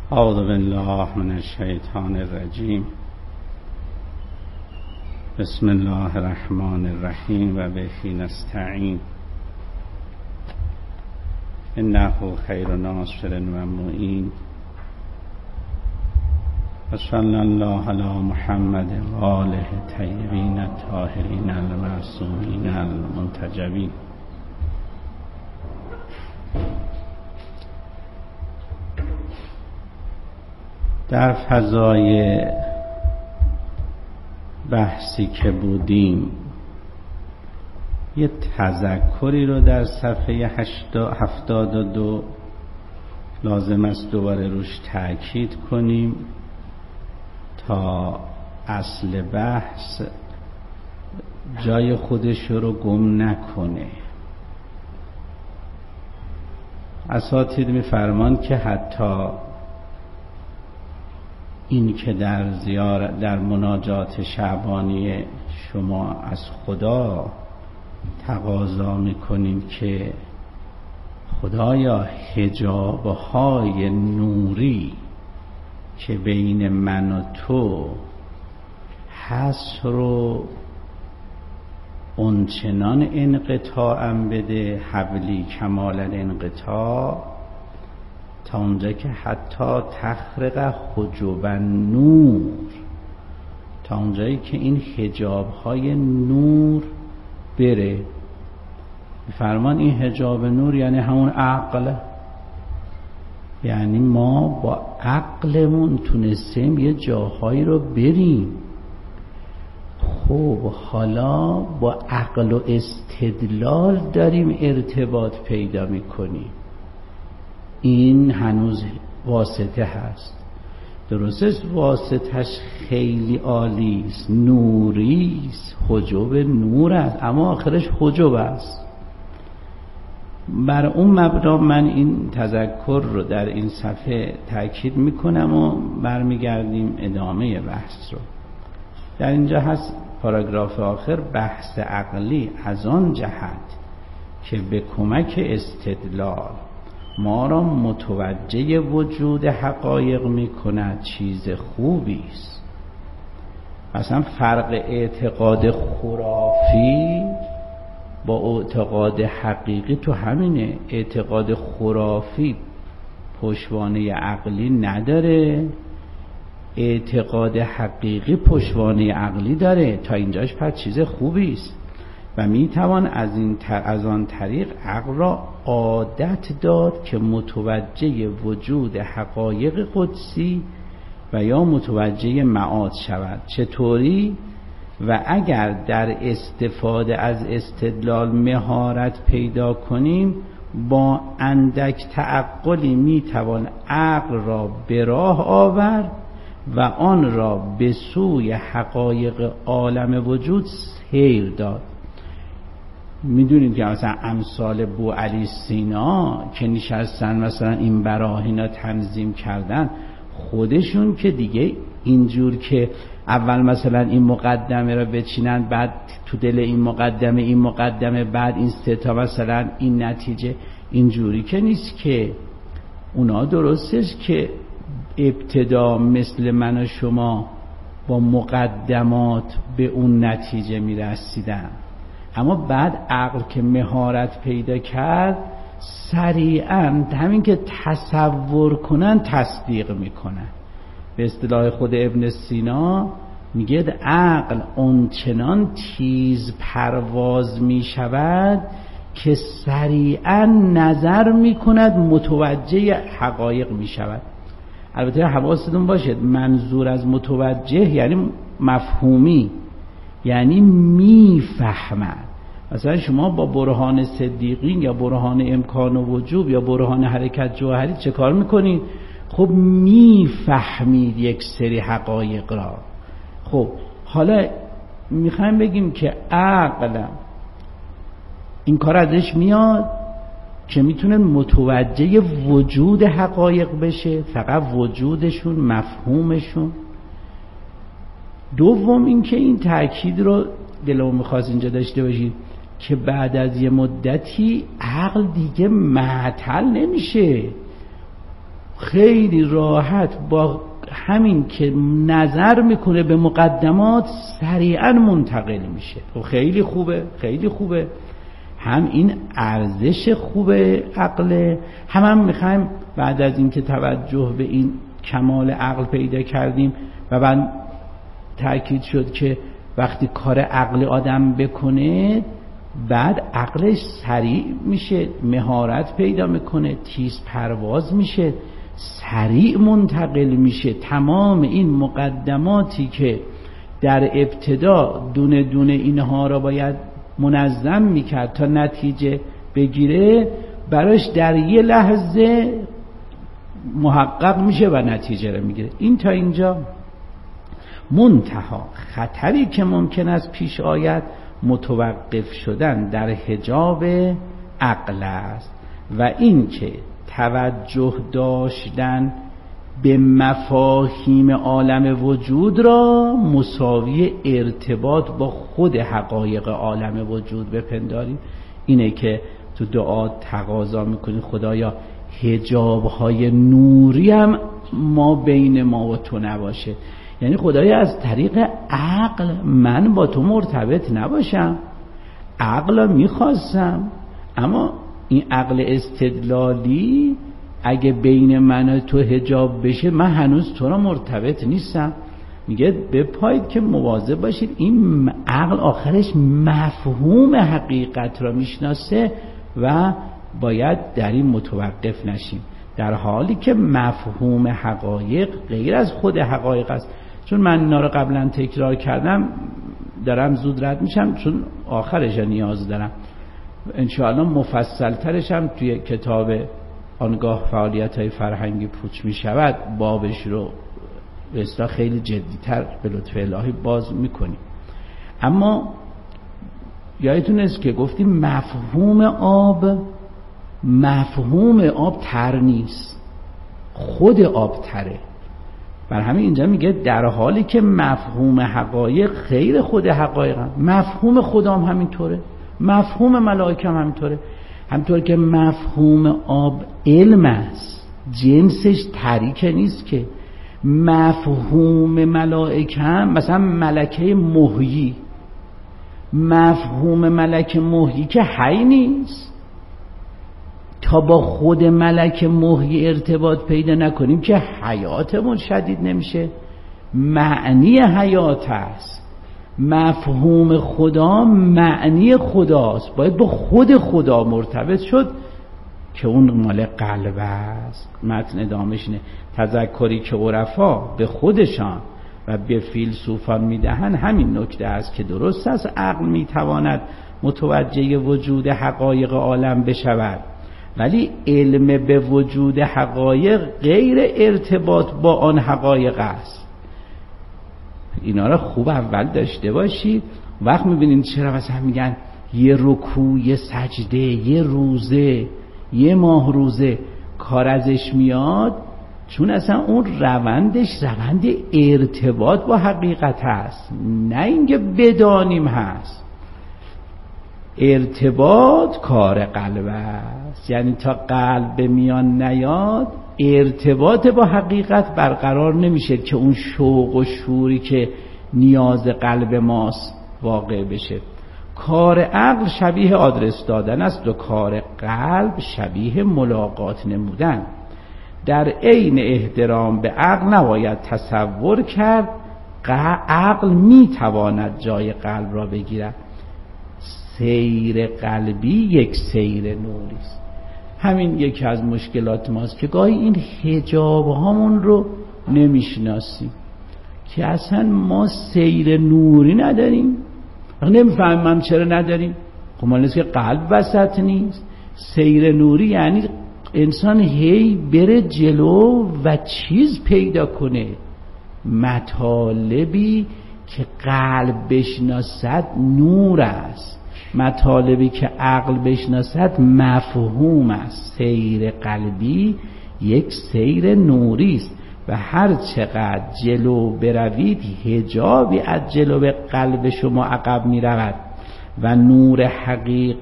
اعوذ بالله من الشیطان الرجیم. بسم الله الرحمن الرحیم و به نستعین. انه خیر ناصر و معین. و صلی الله علی محمد و آله الطیبین الطاهرین المعصومین المنتجبین. در فضای بحثی که بودیم یه تذکری رو در صفحه 72 لازم است دوباره روش تأکید کنیم تا اصل بحث جای خودش رو گم نکنه. اساتید می‌فرمان که حتی این که در مناجات شعبانی شما از خدا تقاضا میکنیم که خدایا حجاب‌های نوری که بین من و تو هست رو اونچنان انقطاعم بده، حبلی کمال الانقطاع، تا اونجا که حتی تخرق حجب نور، تا اونجایی که این حجاب‌های نور بره. فرمان این حجاب نور یعنی همون عقل، یعنی ما با عقلمون تونستیم یه جاهایی رو بریم. خب حالا با عقل و استدلال داریم ارتباط پیدا میکنیم. این هنوز واسطه هست. درسته واسطهش خیلی عالی است، نوری است، حجب نور است، اما آخرش حجب است. بر اون مبنا من این تذکر رو در این صفحه تأکید میکنم و برمیگردیم ادامه بحث رو. در اینجا هست پاراگراف آخر، بحث عقلی از آن جهت که به کمک استدلال ما را متوجه وجود حقایق می کند چیز خوبی است. مثلا فرق اعتقاد خرافی با اعتقاد حقیقی تو همینه. اعتقاد خرافی پشتوانه عقلی نداره، اعتقاد حقیقی پشتوانه عقلی داره. تا اینجاش پس چیز خوبی است و میتوان از آن طریق عقل را عادت داد که متوجه وجود حقایق قدسی و یا متوجه معاد شود. چطوری؟ و اگر در استفاده از استدلال مهارت پیدا کنیم، با اندک تعقلی میتوان عقل را به راه آورد و آن را به سوی حقایق عالم وجود سیر داد. میدونید که مثلا امثال بو علی سینا که نشستن مثلا این براهینا تنظیم کردن، خودشون که دیگه اینجور که اول مثلا این مقدمه را بچینن، بعد تو دل این مقدمه بعد این سه تا مثلا این نتیجه، اینجوری که نیست که. اونا درستش که ابتدا مثل من و شما با مقدمات به اون نتیجه میرسیدن، اما بعد عقل که مهارت پیدا کرد سریعا همین که تصور کنن تصدیق میکنن. به اصطلاح خود ابن سینا میگه عقل اونچنان تیز پرواز میشود که سریعا نظر میکند، متوجه حقایق میشود. البته حواستون باشد منظور از متوجه یعنی مفهومی، یعنی میفهمد. مثلا شما با برهان صدیقین یا برهان امکان و وجوب یا برهان حرکت جوهری چه کار میکنید؟ خب میفهمید یک سری حقایق را. خب حالا میخوایم بگیم که عقل این کار ازش میاد که میتونه متوجه وجود حقایق بشه، فقط وجودشون، مفهومشون. دوم این که این تأکید رو دلم میخواست اینجا داشته باشید که بعد از یه مدتی عقل دیگه معطل نمیشه. خیلی راحت با همین که نظر میکنه به مقدمات سریعا منتقل میشه. خیلی خوبه، خیلی خوبه. هم این ارزش خوبه عقل، هم میخوایم بعد از اینکه توجه به این کمال عقل پیدا کردیم و بعد تأکید شد که وقتی کار عقل آدم بکنه بعد عقلش سریع میشه، مهارت پیدا میکنه، تیز پرواز میشه، سریع منتقل میشه. تمام این مقدماتی که در ابتدا دونه دونه اینها را باید منظم میکرد تا نتیجه بگیره، براش در یه لحظه محقق میشه و نتیجه رو میگیره. این تا اینجا. منتها خطری که ممکن است پیش آید متوقف شدن در حجاب عقل است و این که توجه داشتن به مفاهیم عالم وجود را مساوی ارتباط با خود حقایق عالم وجود بپنداریم. اینه که تو دعا تقاضا میکنی خدایا حجاب‌های نوری هم ما بین ما و تو نباشه. یعنی خدایا از طریق عقل من با تو مرتبط نباشم، عقل میخواستم، اما این عقل استدلالی اگه بین من و تو حجاب بشه من هنوز تو را مرتبط نیستم. میگه بپایید که مواظب باشید این عقل آخرش مفهوم حقیقت را میشناسه و باید در این متوقف نشیم، در حالی که مفهوم حقایق غیر از خود حقایق است. چون من اینا رو قبلا تکرار کردم دارم زود رد میشم چون آخرش نیاز دارم. انشاءالله مفصل ترش هم توی کتاب آنگاه فعالیت های فرهنگی پوچ می شود بابش رو به اصطلاح خیلی جدیتر به لطف الهی باز میکنیم. اما یادتون است که گفتیم مفهوم آب تر نیست، خود آب تره. بر همین اینجا میگه در حالی که مفهوم حقایق خیر خود حقایق هم. مفهوم خدا هم همینطوره، مفهوم ملائکه هم همینطوره. همطور که مفهوم آب علم است، جنسش تریکه نیست که. مفهوم ملائکه هم مثلا ملکه محیی، مفهوم ملک محیی که حی نیست. تا با خود ملک محیی ارتباط پیدا نکنیم که حیاتمون شدید نمیشه. معنی حیات است، مفهوم خدا معنی خداست، باید با خود خدا مرتبط شد که اون مال قلب است. متن ادامهش اینه تذکری که عرفا به خودشان و به فیلسوفان میدهن همین نکته است که درست است عقل میتواند متوجه وجود حقایق عالم بشود، ولی علم به وجود حقایق غیر ارتباط با آن حقایق است. اینا را خوب اول داشته باشید. وقت میبینید چرا مثلا میگن یه رکوع، یه سجده، یه روزه، یه ماه روزه کار ازش میاد، چون اصلا اون روندش روند ارتباط با حقیقت هست، نه اینکه بدانیم هست. ارتباط کار قلب است، یعنی تا قلب میان نیاد ارتباط با حقیقت برقرار نمیشه که اون شوق و شوری که نیاز قلب ماست واقع بشه. کار عقل شبیه آدرس دادن است و کار قلب شبیه ملاقات نمودن. در عین احترام به عقل نباید تصور کرد عقل میتواند جای قلب را بگیرد. سیر قلبی یک سیر نوری است. همین یکی از مشکلات ماست که گاهی این حجاب هامون رو نمیشناسیم که اصلا ما سیر نوری نداریم. نمیفهمم چرا نداریم. خب مال نیست که قلب وسط نیست. سیر نوری یعنی انسان هی بره جلو و چیز پیدا کنه، مطالبی که قلب بشناسد نور است، مطالبی که عقل بشناسد مفهوم است. سیر قلبی یک سیر نوری است و هر چقدر جلو بروید حجابی از جلو قلب شما عقب می رود و نور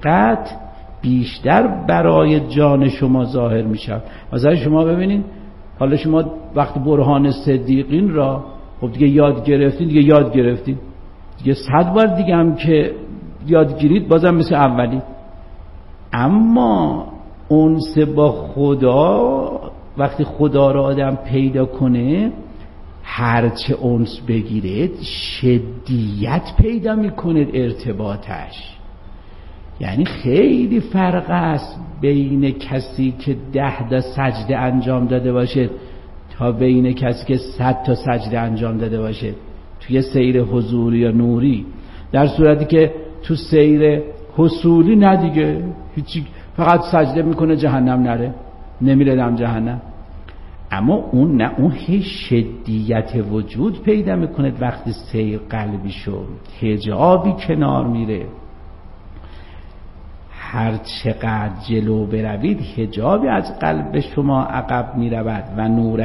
حقیقت بیشتر برای جان شما ظاهر می شود. مثلا شما ببینید حالا شما وقتی برهان صدیقین را خب دیگه یاد گرفتین، دیگه 100 بار دیگه هم که یاد گیرید بازم مثل اولی. اما انس با خدا، وقتی خدا را آدم پیدا کنه، هرچه انس بگیرید شدیت پیدا میکنه ارتباطش. یعنی خیلی فرق است بین کسی که 10 سجده انجام داده باشه تا بین کسی که 100 تا سجده انجام داده باشه توی سیر حضوری یا نوری. در صورتی که تو سیر حصولی نه دیگه، هیچی، فقط سجده میکنه جهنم نره، نمیره دم جهنم. اما اون نه، اون هی شدیت وجود پیدا میکنه وقتی سیر قلبی شد، حجابی کنار میره. هر چقدر جلو بروید حجابی از قلب شما عقب میرود و نور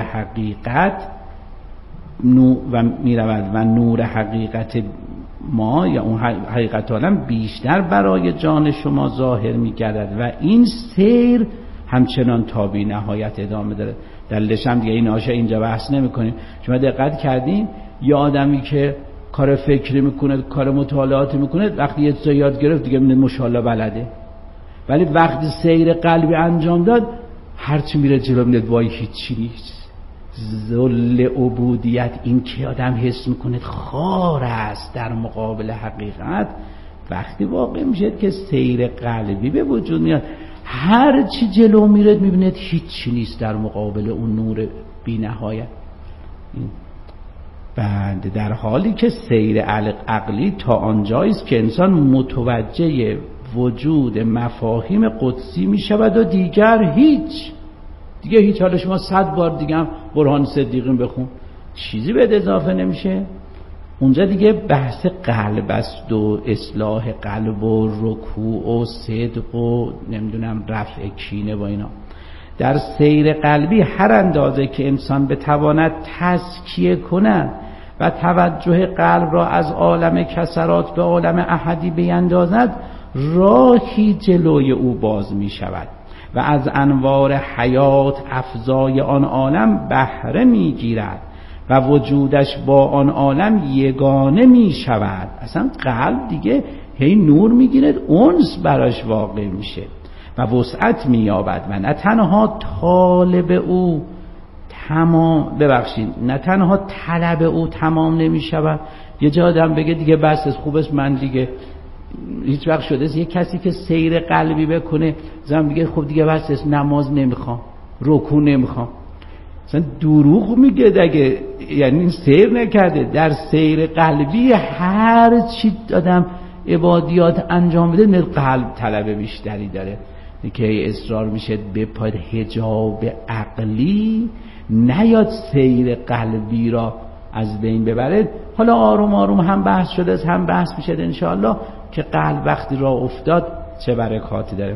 حقیقت ما یا اون حقیقت عالم بیشتر برای جان شما ظاهر میگردد و این سیر همچنان تا بی نهایت ادامه داره. دلش هم دیگه این آشه اینجا بحث نمی کنیم. شما دقت کردین یه آدمی که کار فکری میکنه، کار مطالعاتی میکنه، وقتی یه چیز یاد گرفت دیگه ماشاءالله بلده، ولی وقتی سیر قلبی انجام داد هرچی میره جلو میاد وای هیچی نیست. ذل عبودیت، این که آدم حس میکنه خار است در مقابل حقیقت، وقتی واقع میشه که سیر قلبی به وجود میاد، هر چی جلو میره میبینید هیچی نیست در مقابل اون نور بی نهایت. بعد در حالی که سیر عقلی تا آنجاییست که انسان متوجه وجود مفاهیم قدسی میشود و دیگر هیچ. حالا شما 100 بار دیگه هم برهان صدیقین بخون، چیزی به اضافه نمیشه. اونجا دیگه بحث قلب است و اصلاح قلب و رکوع و صدق و نمیدونم رفع کینه و اینا. در سیر قلبی هر اندازه که انسان بتواند تزکیه کند و توجه قلب را از عالم کسرات به عالم احدی بیندازد، راهی جلوی او باز می شود و از انوار حیات افزای آن عالم بهره می گیرد و وجودش با آن عالم یگانه می شود. اصلا قلب دیگه هی نور می گیرد، انس براش واقع میشه و وسعت می یابد و نه تنها طالب او نه تنها طلب او تمام نمی شود. یه جا آدم بگه دیگه بس خوبست، من دیگه هیچ وقت شده یه کسی که سیر قلبی بکنه زن بگه خب دیگه بس نماز نمیخوام، رکوع نمیخوام. مثلا دروغ میگه دیگه، یعنی این سیر نکرده. در سیر قلبی هر چی آدم عبادیات انجام بده نه قلب طلب بیشتری داره که اصرار میشه به پای حجاب عقلی نیاد سیر قلبی را از بین ببره. حالا آروم آروم هم بحث شده هم بحث میشه انشاءالله که قلب وقتی را افتاد چه برکاتی داره.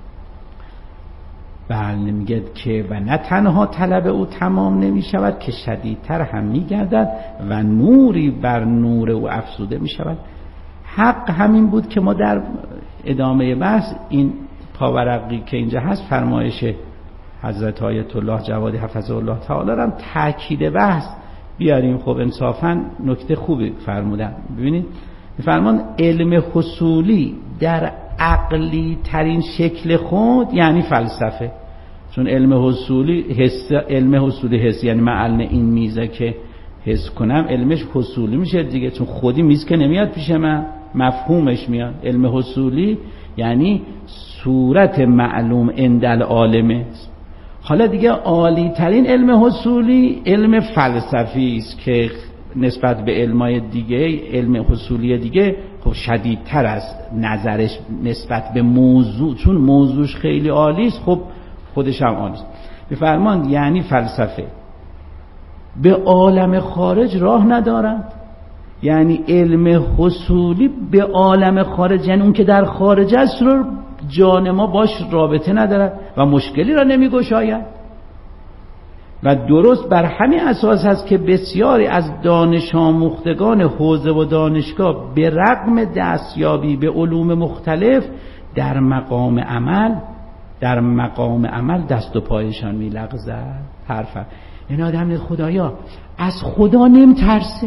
بله میگه که و نه تنها طلب او تمام نمی شود که شدیدتر هم میگردد و نوری بر نور او افزوده می شود. حق همین بود که ما در ادامه بحث این پاورقی که اینجا هست فرمایش حضرت آیت الله جوادی حفظه الله تعالی را تاکید بحث بیاریم. خب انصافا نکته خوبی فرمودن. ببینید فرمان علم حصولی در عقلی ترین شکل خود یعنی فلسفه، چون علم حصولی حس یعنی من الان این میزه که حس کنم علمش حصولی میشه دیگه، چون خودی میز که نمیاد پیش من، مفهومش میاد. علم حصولی یعنی صورت معلوم عند العالمه. حالا دیگه عالی ترین علم حصولی علم فلسفی است که نسبت به علمای دیگه، علم حصولی دیگه خب شدیدتر است نظرش نسبت به موضوع، چون موضوعش خیلی عالی است خب خودش هم عالی است. بفرمان یعنی فلسفه به عالم خارج راه ندارد، یعنی علم حصولی به عالم خارج یعنی اون که در خارج است رو جان ما باش رابطه ندارد و مشکلی را نمیگشاید. و درست بر همین اساس است که بسیاری از دانش آموختگان حوزه و دانشگاه به رغم دستیابی به علوم مختلف در مقام عمل دست و پایشان میلغزد. حرف این آدم خدایا از خدا نمیترسه،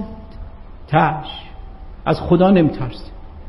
از خدا نمیترسه،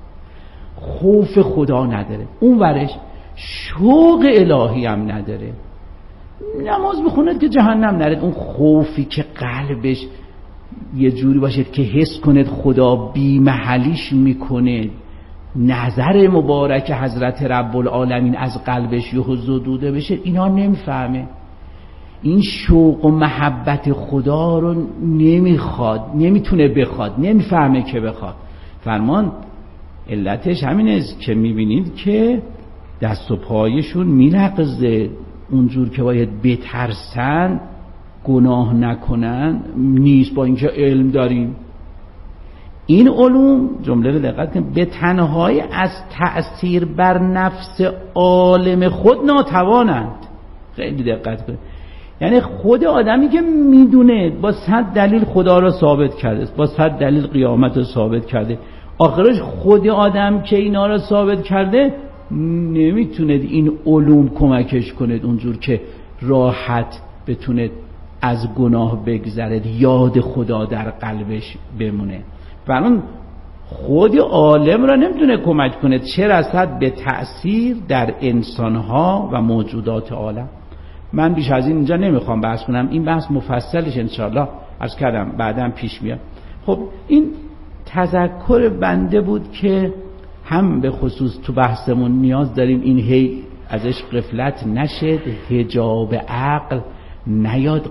خوف خدا نداره، اون ورش شوق الهی هم نداره، نماز بخونه که جهنم نرد. اون خوفی که قلبش یه جوری باشه که حس کنید خدا بی محلیش میکنه، نظر مبارک حضرت رب العالمین از قلبش یهو زدوده بشه، اینا نمیفهمه. این شوق و محبت خدا رو نمیخواد، نمیتونه بخواد، نمیفهمه که بخواد. فرمان علتش همین است که میبینید که دست و پایشون میلغزه، اونجور که باید بترسن گناه نکنن نیست، با اینکه علم داریم. این علوم جمله رو دقت کنید به تنهایی از تأثیر بر نفس عالم خود ناتوانند. خیلی دقت کنید، یعنی خود آدمی که میدونه با 100 دلیل خدا را ثابت کرده، با 100 دلیل قیامت را ثابت کرده، آخرش خود آدم که اینا را ثابت کرده نمیتونه این علوم کمکش کنه اونجور که راحت بتونه از گناه بگذره، یاد خدا در قلبش بمونه. برای خود عالم را نمیتونه کمک کنه، چه رسد به تأثیر در انسانها و موجودات عالم. من بیش از این اینجا نمیخوام بحث کنم، این بحث مفصلش انشاءالله عرض کردم بعدم پیش میاد. خب این تذکر بنده بود که هم به خصوص تو بحثمون نیاز داریم این هی ازش غفلت نشد، حجاب عقل نیاد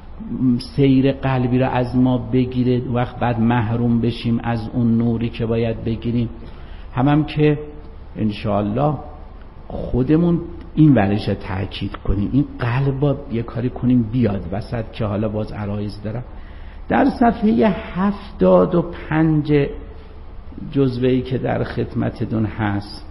سیر قلبی را از ما بگیره، وقت بعد محروم بشیم از اون نوری که باید بگیریم. هم که انشاءالله خودمون این ورش تأکید کنیم، این قلب یه کاری کنیم بیاد وسط، که حالا باز عرایض دارم. در صفحه 75 جزوه‌ای که در خدمتتون هست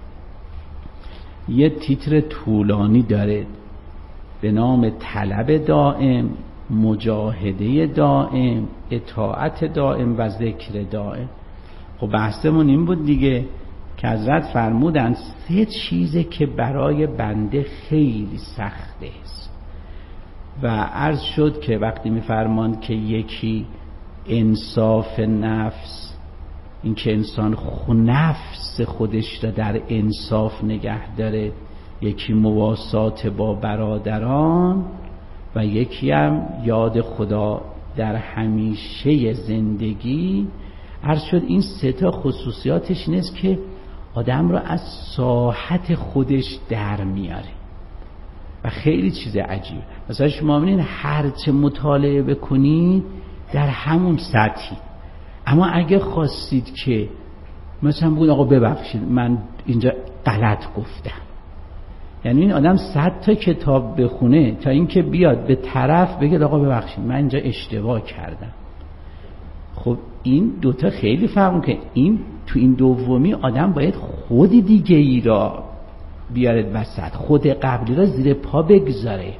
یه تیتر طولانی داره به نام طلب دائم، مجاهده دائم، اطاعت دائم و ذکر دائم. خب بحثمون این بود دیگه که حضرت فرمودن 3 چیزه که برای بنده خیلی سخته است و عرض شد که وقتی میفرماند که یکی انصاف نفس، این که انسان نفس خودش را در انصاف نگه داره، یکی مواسات با برادران و یکی هم یاد خدا در همیشه زندگی. عرض شد این 3 تا خصوصیاتش نیست که آدم را از ساحت خودش در میاره و خیلی چیز عجیب. مثلا شما ببینید هرچه مطالعه بکنید در همون سطحی، اما اگه خواستید که مثلا بگید آقا ببخشید من اینجا غلط گفتم، یعنی این آدم 100 تا کتاب بخونه تا اینکه بیاد به طرف بگه آقا ببخشید من اینجا اشتباه کردم. خب این 2 تا خیلی فرق که این تو این دومی آدم باید خود دیگه ای را بیارد وسط، خود قبلی را زیر پا بگذاره.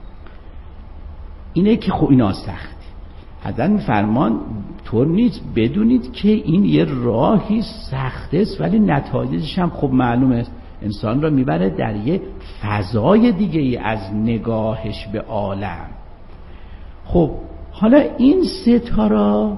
اینه که خب اینا سخت. حضرت میفرمان طور نیست بدونید که این یه راهی سخت است ولی نتایجش هم خب معلومه است، انسان را میبره در یه فضای دیگه ای از نگاهش به عالم. خب حالا این 3 تا را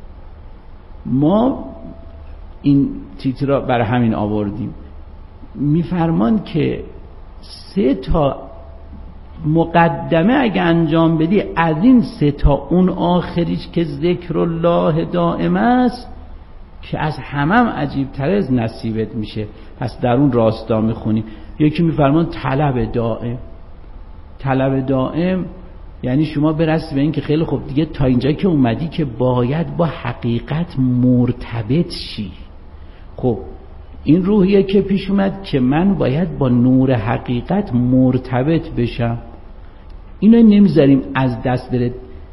ما این تیتر را برای همین آوردیم. میفرمان که 3 تا مقدمه اگه انجام بدی از این 3 تا اون آخریش که ذکر الله دائم است که از همم عجیب تر از نصیبت میشه. پس در اون راستا میخونیم. یکی میفرمان طلب دائم. طلب دائم یعنی شما برسی به این که خیلی خوب دیگه تا اینجا که اومدی که باید با حقیقت مرتبط شی. خب این روحیه که پیش اومد که من باید با نور حقیقت مرتبط بشم. اینو نمیذاریم از دست بره.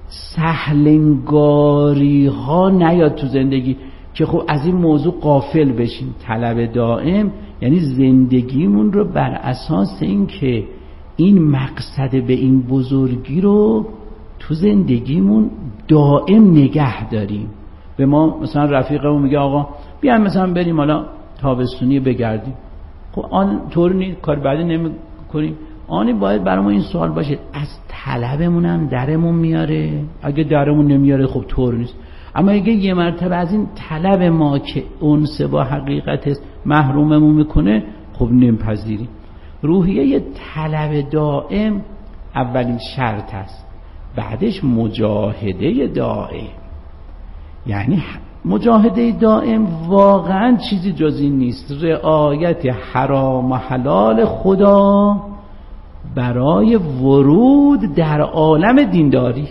سهلنگاری ها نیاد تو زندگی که خب از این موضوع غافل بشیم. طلب دائم یعنی زندگیمون رو بر اساس این که این مقصد به این بزرگی رو تو زندگیمون دائم نگه داریم. به ما مثلا رفیقمون میگه آقا بیایم مثلا بریم حالا تابستونی بگردیم. خب آن طور نیست، کار بعدی نمی کنیم. آنی باید برای ما این سوال باشه از طلبمون هم درمون میاره؟ اگه درمون نمیاره خب طور نیست. اما اگه یه مرتبه از این طلب ما که انس با حقیقت است محروممون میکنه، خب نمیپذیریم. روحیه طلب دائم اولین شرط است، بعدش مجاهده دائم. یعنی مجاهده دائم واقعا چیزی جز این نیست، رعایت حرام و حلال خدا برای ورود در عالم دینداری.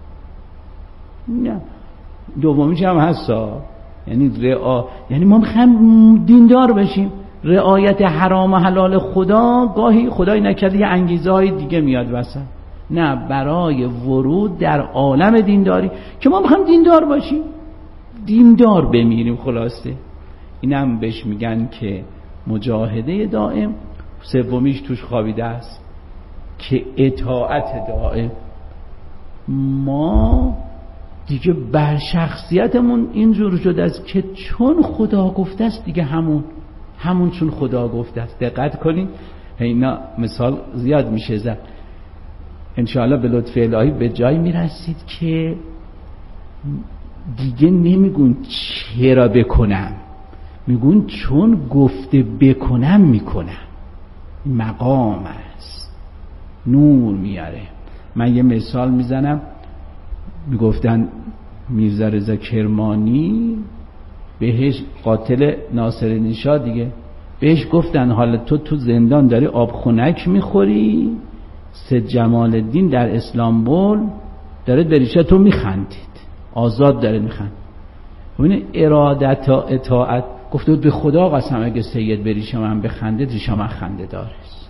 نه دومیش هم هستا، یعنی ما میخوایم دیندار بشیم، رعایت حرام و حلال خدا گاهی خدای نکرده یه انگیزه های دیگه میاد وسط. نه، برای ورود در عالم دینداری که ما میخوایم دیندار باشیم، دیندار بمیریم. خلاصه اینم بهش میگن که مجاهده دائم. سومیش توش خوابیده است که اطاعت دائم. ما دیگه بر شخصیتمون اینجور شده است که چون خدا گفته است دیگه همون چون خدا گفته است. دقت کنین، اینا مثال زیاد میشه زد. انشاءالله به لطف الهی به جای میرسید که دیگه نمیگون چرا بکنم، میگون چون گفته بکنم میکنم. مقام است، نور میاره. من یه مثال میزنم، میگفتن میرزا رضا کرمانی بهش، قاتل ناصرالدین شاه دیگه، بهش گفتن حالا تو زندان داری آب خنک میخوری، سید جمال الدین در اسلامبول داره بریشه تو میخندید، آزاد داره میخند. ببین ارادت و اطاعت. گفته به خدا قسم اگه سید بریشه من بخنده ریشه من خنده دارست.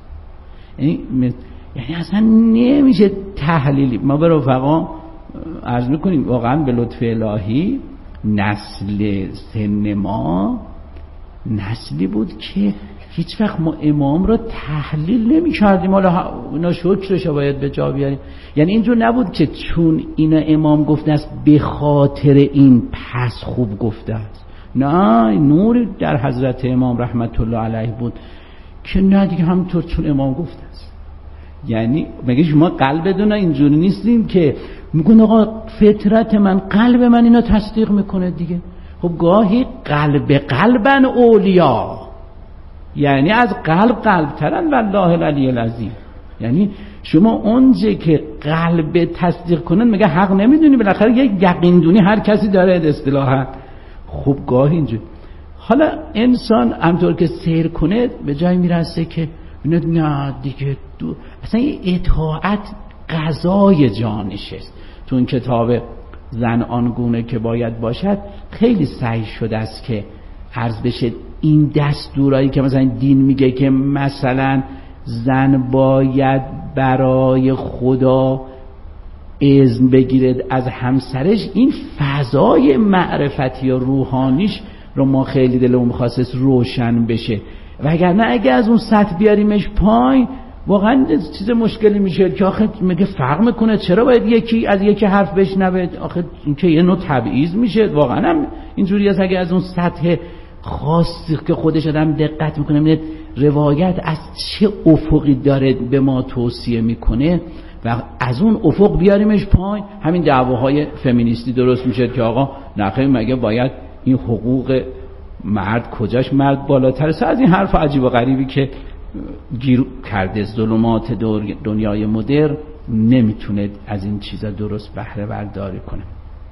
یعنی اصلا نمیشه تحلیلی. ما به رفقا عرض میکنیم واقعا به لطف الهی نسل سن ما نسلی بود که هیچ وقت ما امام را تحلیل نمی کردیم. حالا اینا شکرش باید به جا بیاریم. یعنی اینجور نبود که چون اینا امام گفته است به خاطر این پس خوب گفته است. نه، نوری در حضرت امام رحمت الله علیه بود که نه دیگه همینطور چون امام گفته است. یعنی مگه شما قلبتون اینجوری نیستیم که میگن آقا فطرت من، قلب من اینا تصدیق میکنه دیگه. خب گاهی قلبن اولیا، یعنی از قلب ترن والله العلی العظیم. یعنی شما اونجا که قلب تصدیق کنن مگه حق نمیدونی؟ بالاخره یک یقین دونی هر کسی داره اصطلاحا. خب گاهی اینجا حالا انسان همطور که سیر کنه به جای میرسه که نه دیگه اصلا یه اطاعت غذای جانش است. تو این کتاب زن آنگونه که باید باشد خیلی سعی شده است که عرض بشه این دستورایی که مثلا دین میگه که مثلا زن باید برای خدا اذن بگیرد از همسرش، این فضای معرفتی و روحانیش رو ما خیلی دلمون می‌خواست روشن بشه. وگرنه اگه از اون سطح بیاریمش پایین واقعا چیز مشکلی میشه که آخه میگه فرق میکنه چرا باید یکی از یکی حرف بشنوه؟ آخه این که یه نوع تبعیض میشه. واقعا هم اینجوری است. اگه از اون سطح خاصی که خودش آدم دقت میکنه میبینه روایت از چه افقی داره به ما توصیه میکنه و از اون افق بیاریمش پایین، همین دعواهای فمینیستی درست میشه که آقا نخیر مگه باید این حقوق مرد کجاش مرد بالاتره؟ از این حرف عجیب و غریبی که گیر کرده ظلمات دنیای مدرن نمیتونه از این چیزا درست بهره برداری کنه.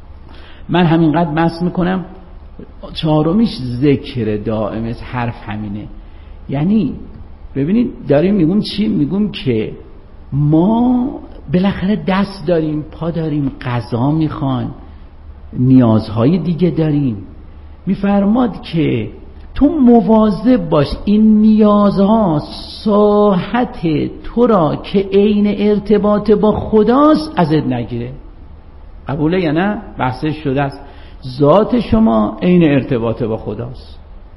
من همینقدر بحث میکنم. چهارمیش ذکر دائم است. حرف همینه. یعنی ببینید داریم میگم چی؟ میگم که ما بالاخره دست داریم، پا داریم، غذا میخوایم، نیازهای دیگه داریم. میفرماد که تو مواظب باش این نیازها ساحت تو را که عین ارتباط با خداست ازت نگیره. قبوله یا نه؟ بحثش شده است. ذات شما عین ارتباط با خداست.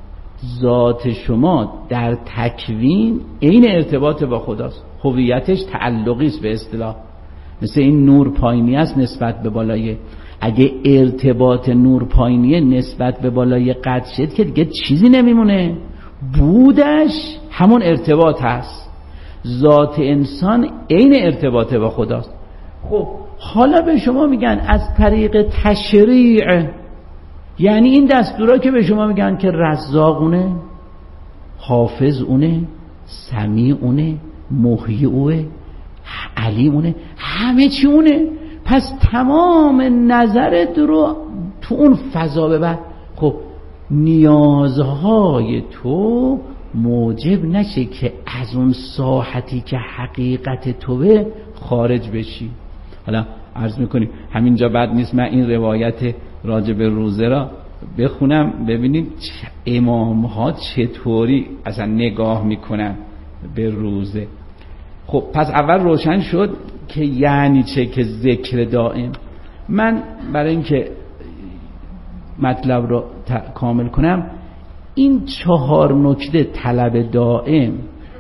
ذات شما در تکوین عین ارتباط با خداست. هویتش تعلقی است به اصطلاح. مثل این نور پایینی است نسبت به بالای. اگه ارتباط نور پایینیه نسبت به بالای قطع شد که دیگه چیزی نمیمونه. بودش همون ارتباط هست. ذات انسان عین ارتباط با خداست. خب حالا به شما میگن از طریق تشریع، یعنی این دستورا که به شما میگن که رزاق اونه، حافظ اونه، سمیع اونه، محیی اونه، علیم اونه، همه چی اونه. پس تمام نظرت رو تو اون فضا ببر. خب نیازهای تو موجب نشه که از اون ساحتی که حقیقت توه خارج بشی. حالا عرض میکنیم همینجا بد نیست من این روایت راجع به روزه را بخونم ببینید امام ها چطوری اصلا نگاه میکنن به روزه. خب پس اول روشن شد که یعنی چه که ذکر دائم. من برای اینکه مطلب رو کامل کنم این 4 نکته، طلب دائم،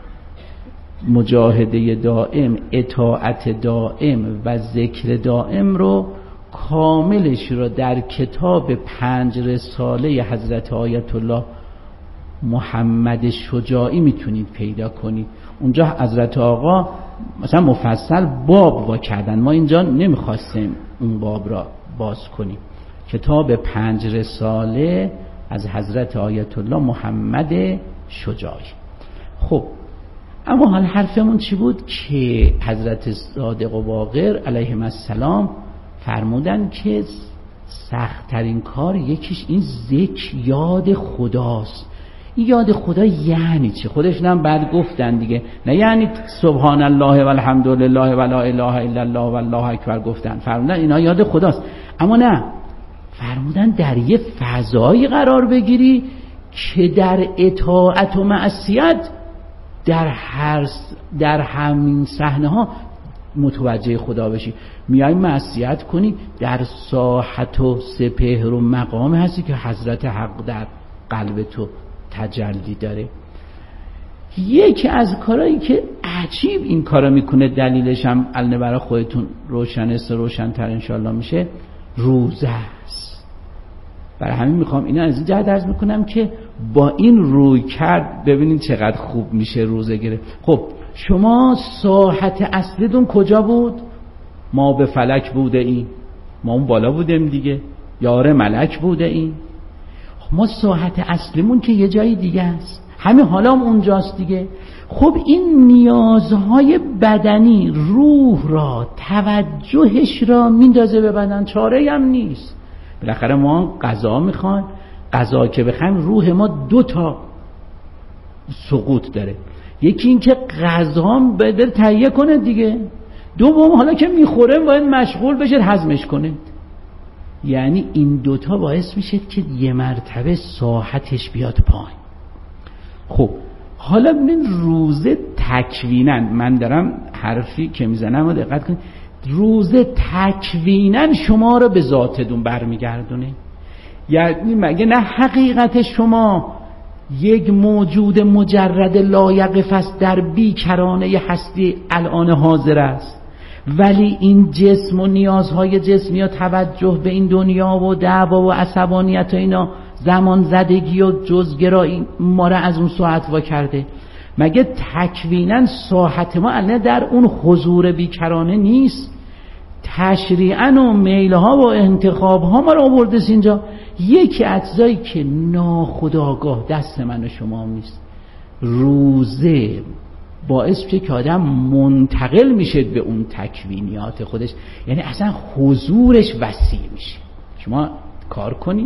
مجاهده دائم، اطاعت دائم و ذکر دائم رو کاملش رو در کتاب 5 رساله حضرت آیت الله محمد شجاعی میتونید پیدا کنید. اونجا حضرت آقا مثلا مفصل باب وا کردن، ما اینجا نمیخواستیم اون باب را باز کنیم. کتاب 5 رساله از حضرت آیت الله محمد شجاعی. خب اما حال حرفمون چی بود؟ که حضرت صادق و باقر علیهم السلام فرمودن که سخت‌ترین کار یکیش این ذکر، یاد خداست. این یاد خدا یعنی چه؟ خودشون هم بعد گفتن دیگه، نه یعنی سبحان الله و الحمد لله و لا اله الا الله و الله اکبر گفتن، فرمودن اینا یاد خداست. اما نه، فرمودن در یه فضایی قرار بگیری که در اطاعت و معصیت در همین صحنه ها متوجه خدا بشی. میای معصیت کنی، در ساحت و سپهر و مقام هستی که حضرت حق در قلب تو تجلی داره. یکی از کارهایی که عجیب این کارا میکنه، دلیلش هم الان برای خودتون روشن‌تر انشالله میشه، روزه است. برای همین میخوام اینا از این جهت عرض میکنم که با این روی کرد ببینید چقدر خوب میشه روزه گرفت. خب شما ساحت اصلیتون کجا بود؟ ما به فلک بوده این، ما اون بالا بودیم دیگه، یاره ملک بوده این. ما ساحت اصلیمون که یه جای دیگه است، همین حالا هم اونجاست دیگه. خب این نیازهای بدنی روح را، توجهش را میندازه به بدن، چاره هم نیست. بالاخره ما غذا میخوایم، غذا که بخوایم روح ما 2 تا سقوط داره. یکی این که غذا بدل تهیه کنه دیگه، دوم حالا که میخوره باید مشغول بشه هضمش کنه. یعنی این 2 تا باعث میشه که یه مرتبه ساحتش بیاد پایین. خب حالا ببین روزه تکویناً، من دارم حرفی که میزنم و دقت کنید، روزه تکویناً شما رو به ذاتتون برمیگردونه. یعنی مگه نه حقیقت شما یک موجود مجرد لایقف است در بیکرانه هستی الان حاضر است، ولی این جسم و نیازهای جسمی و توجه به این دنیا و دعوا و عصبانیت و اینا، زمان زدگی و جزگرایی ما را از اون ساعت وا کرده. مگه تکویناً ساحت ما الان در اون حضور بیکرانه نیست؟ تشریعاً و میلها و انتخابها ما را آورده اینجا. یکی اجزایی که ناخودآگاه دست من و شما نیست، روزه باعث میشه که آدم منتقل میشه به اون تکوینیات خودش، یعنی اصلا حضورش وسیع میشه. شما کار کنید،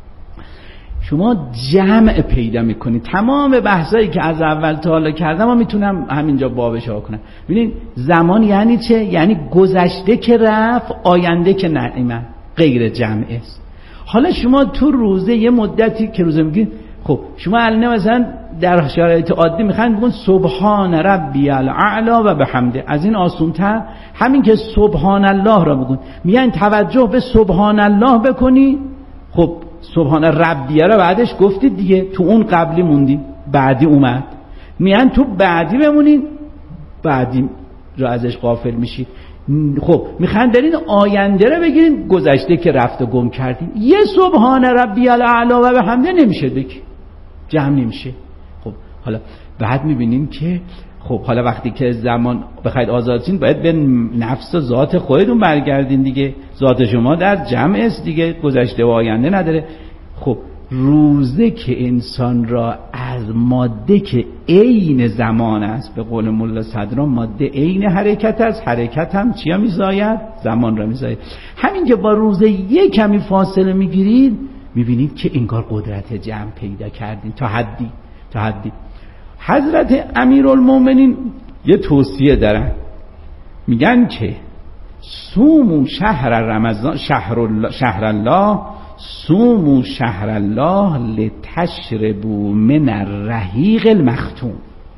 شما جمع پیدا میکنید. تمام بحثایی که از اول تا حالا کردم ما میتونم همینجا بابش ها کنم. ببینید زمان یعنی چه؟ یعنی گذشته که رفت، آینده که نعیمه، غیر جمع است. حالا شما تو روزه یه مدتی که روزه میگید، خب شما الان مثلا در شرایط عادی میخواین بگون سبحان ربی الاعلی و بحمده، از این آسونتر همین که سبحان الله را بگون. میگن توجه به سبحان الله بکنی، خب سبحان ربیه را بعدش گفتید دیگه، تو اون قبلی موندی، بعدی اومد. میگن تو بعدی بمونین، بعدی را ازش غافل میشید. خب میخوان در این آینده رو بگیرین، گذشته که رفت و گم کردین. یه سبحان ربی الاعلی و بحمده نمیشه دیگه، جمع نمیشه. خب حالا بعد میبینیم که خب حالا وقتی که زمان بخواید آزادشین باید به نفس و ذات خودتون برگردین دیگه. ذات شما در جمع است دیگه، گذشته و آینده نداره. خب روزه که انسان را از ماده که عین زمان است، به قول ملا صدرا ماده عین حرکت است، حرکت هم چیا میزاید؟ زمان را میزاید. همین که با روزه یک کمی فاصله میگیرید میبینید که انگار قدرت جمع پیدا کردین تا حدی. حضرت امیرالمومنین یه توصیه دارن، میگن که صوموا شهر رمضان شهر الله صوموا شهر الله لتشربوا من الرحیق المختوم.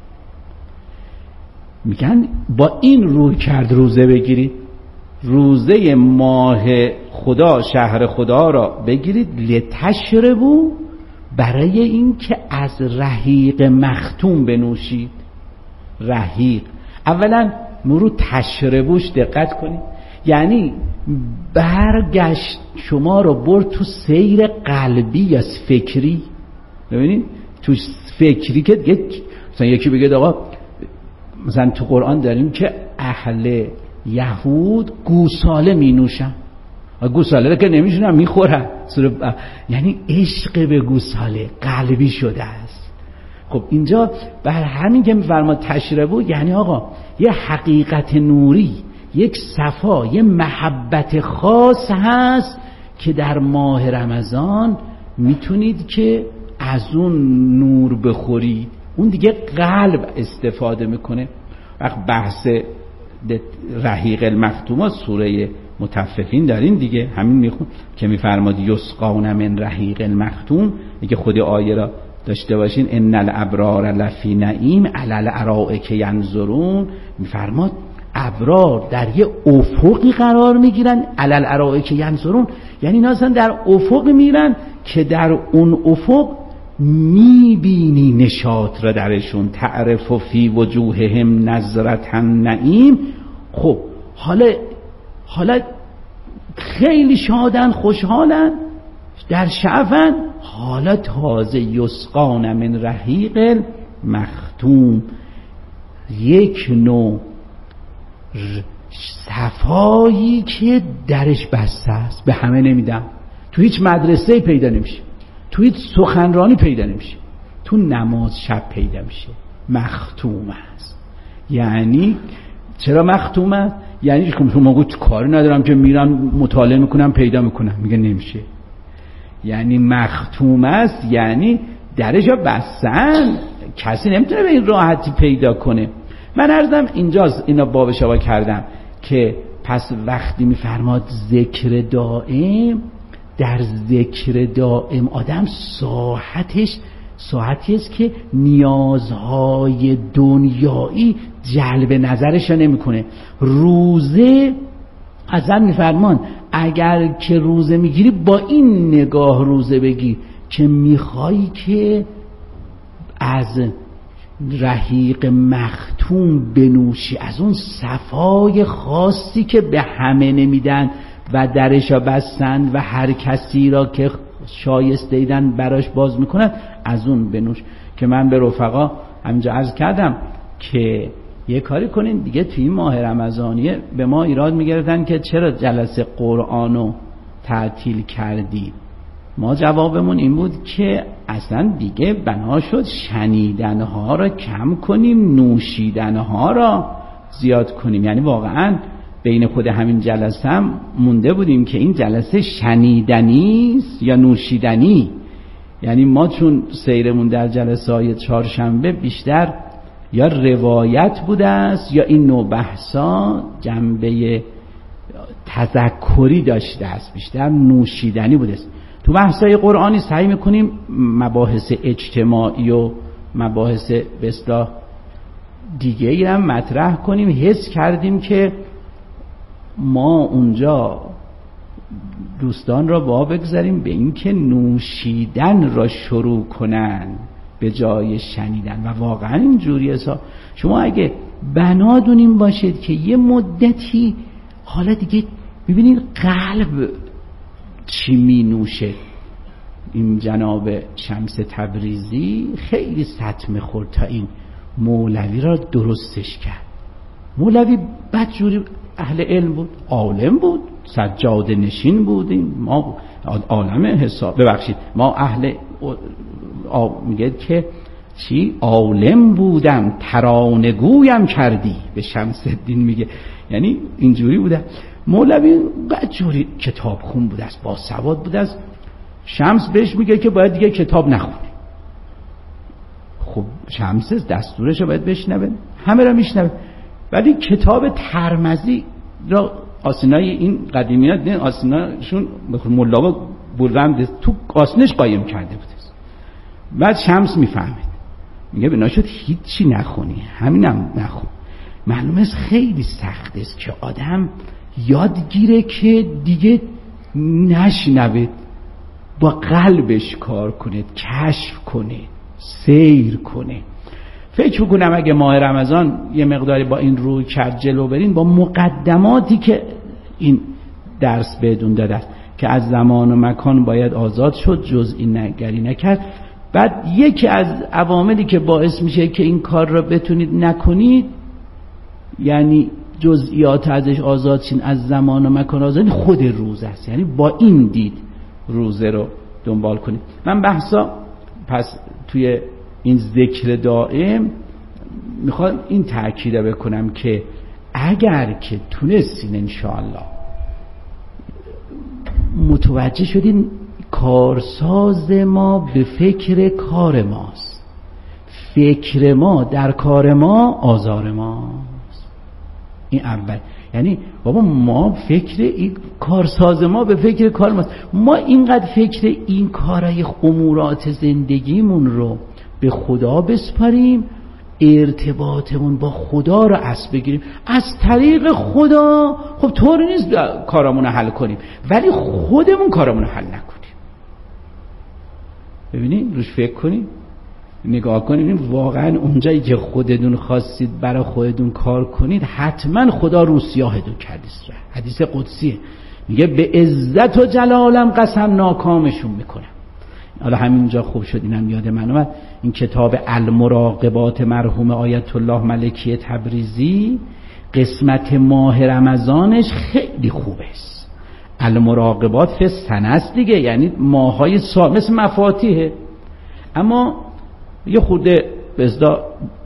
میگن با این روی کرد روزه بگیرید، روزه ماه خدا شهر خدا را بگیرید، لتشربوا، برای این که از رحیق مختوم بنوشید. رحیق اولا مرو تشربوش دقت کنید، یعنی برگشت شما رو برد تو سیر قلبی یا فکری. ببینید تو فکری که دیگه مثلا یکی بگه آقا مثلا تو قرآن داریم که اهل یهود گوساله می نوشن، گوساله رو که نمیشونن میخورن، یعنی عشق به گوساله قلبی شده است. خب اینجا بر همین که میفرماد تشربو، یعنی آقا یه حقیقت نوری، یک صفا، یه محبت خاص هست که در ماه رمضان میتونید که از اون نور بخورید. اون دیگه قلب استفاده میکنه. وقت بحث رحیق المختوم سوره مطففین دارین دیگه، همین میخون که میفرماد یسقون من رحیق المختوم. دیگه خود آیه را داشته باشین، ان الابرار لفی نعیم علی الارائک ینظرون. میفرماد ابرار در یه افقی قرار میگیرن، علی الارائک ینظرون، یعنی اینا اصلا در افق میرن که در اون افق میبینی نشاط را درشون، تعرف فی وجوههم نظرة النعیم. خب حالا خیلی شادن، خوشحالن، در شعفن، حالا تازه یسقان من رحیق مختوم، یک نوع صفایی که درش بسته است، به همه نمیدم. تو هیچ مدرسه پیدا نمیشه، تو هیچ سخنرانی پیدا نمیشه، تو نماز شب پیدا میشه. مختوم است. یعنی چرا مختوم است؟ یعنی شما کاری ندارم که میرم مطالعه میکنم پیدا میکنم، میگه نمیشه. یعنی مختوم است، یعنی درش بستن، کسی نمیتونه به این راحتی پیدا کنه. من عرضم اینجاست، اینا باب شوا کردم که پس وقتی میفرماد ذکر دائم، در ذکر دائم آدم ساعتی است که نیازهای دنیایی جلب نظرش نمیکنه. روزه ازن میفرمان اگر که روزه میگیری با این نگاه روزه بگیر که میخوایی که از رحیق مختوم بنوشی، از اون صفای خاصی که به همه نمیدن و درشا بستن و هر کسی را که شایسته دیدن براش باز میکنن، از اون بنوش. که من به رفقا همینجا عرض کردم که یه کاری کنین دیگه، توی این ماه رمضانیه به ما ایراد میگردن که چرا جلسه قرآنو تعطیل کردی. ما جوابمون این بود که اصلا دیگه بنا شد شنیدنها را کم کنیم، نوشیدنها را زیاد کنیم. یعنی واقعا بین خود همین جلسه هم مونده بودیم که این جلسه شنیدنی است یا نوشیدنی. یعنی ما چون سیرمون در جلسه های چهارشنبه بیشتر یا روایت بوده است یا این نوع بحثا جنبه تذکری داشته است، بیشتر نوشیدنی بوده است. تو بحثای قرآنی سعی میکنیم مباحث اجتماعی و مباحث به اصطلاح دیگه ای هم مطرح کنیم. حس کردیم که ما اونجا دوستان را با بگذاریم به این که نوشیدن را شروع کنن به جای شنیدن. و واقعا این جوریه. شما اگه بنادونیم باشید که یه مدتی حالا دیگه ببینید قلب چی می نوشه. این جناب شمس تبریزی خیلی سطمه خورد تا این مولوی را درستش کرد. مولوی بدجوری اهل علم بود، عالم بود، سجاده نشین بودیم ما، عالم حساب ببخشید ما اهل میگه که چی عالم بودم ترانه‌گویم کردی، به شمس الدین میگه، یعنی اینجوری بوده. مولوی بدجوری کتاب خون بوده است، با سواد بوده است. شمس بهش میگه که باید دیگه کتاب نخونی. خب شمس دستورش رو باید بشنوه، همه را میشنوه، ولی کتاب ترمذی را آسینای این قدیمی ها دیدن، آسیناشون ملا بلند تو آسینش قایم کرده بود. بعد شمس میفهمید، میگه بنا شد هیچی نخونی، همینم نخون. معلومه خیلی سخت است که آدم یادگیره که دیگه نشنوه، با قلبش کار کنه، کشف کنه، سیر کنه. فکر کنم اگه ماه رمضان یه مقداری با این روی کرد جلو برین، با مقدماتی که این درس بهتون داده است که از زمان و مکان باید آزاد شد، جزئی نگری نکرد. بعد یکی از عواملی که باعث میشه که این کار را بتونید نکنید، یعنی جزئیات ازش آزاد شین، از زمان و مکان آزاد، خود روزه است. یعنی با این دید روزه رو دنبال کنید. من بحثا پس توی این ذکر دائم میخوام این تأکید بکنم که اگر که تونستین انشاءالله متوجه شدین کارساز ما به فکر کار ماست، فکر ما در کار ما آزار ماست. این اول، یعنی بابا ما فکر این کارساز ما به فکر کار ماست. ما اینقدر فکر این کارهای امورات زندگیمون رو به خدا بسپاریم، ارتباطمون با خدا رو اساس بگیریم از طریق خدا. خب طوری نیست کارامون رو حل کنیم، ولی خودمون کارامون رو حل نکنیم. ببینید روش فکر کنید، نگاه کنید، واقعا اونجایی که خودتون خواستید برای خودتون کار کنید، حتما خدا رو سیاهتون کرده. حدیث قدسیه، میگه به عزت و جلالم قسم ناکامشون میکنم. حالا همینجا خوب شد اینم یاد من اومد، این کتاب المراقبات مرحوم آیت الله ملکی تبریزی قسمت ماه رمضانش خیلی خوبه است. المراقبات فی السنه است دیگه، یعنی ماهای سال مثل مفاتیحه، اما یه خورده بزدا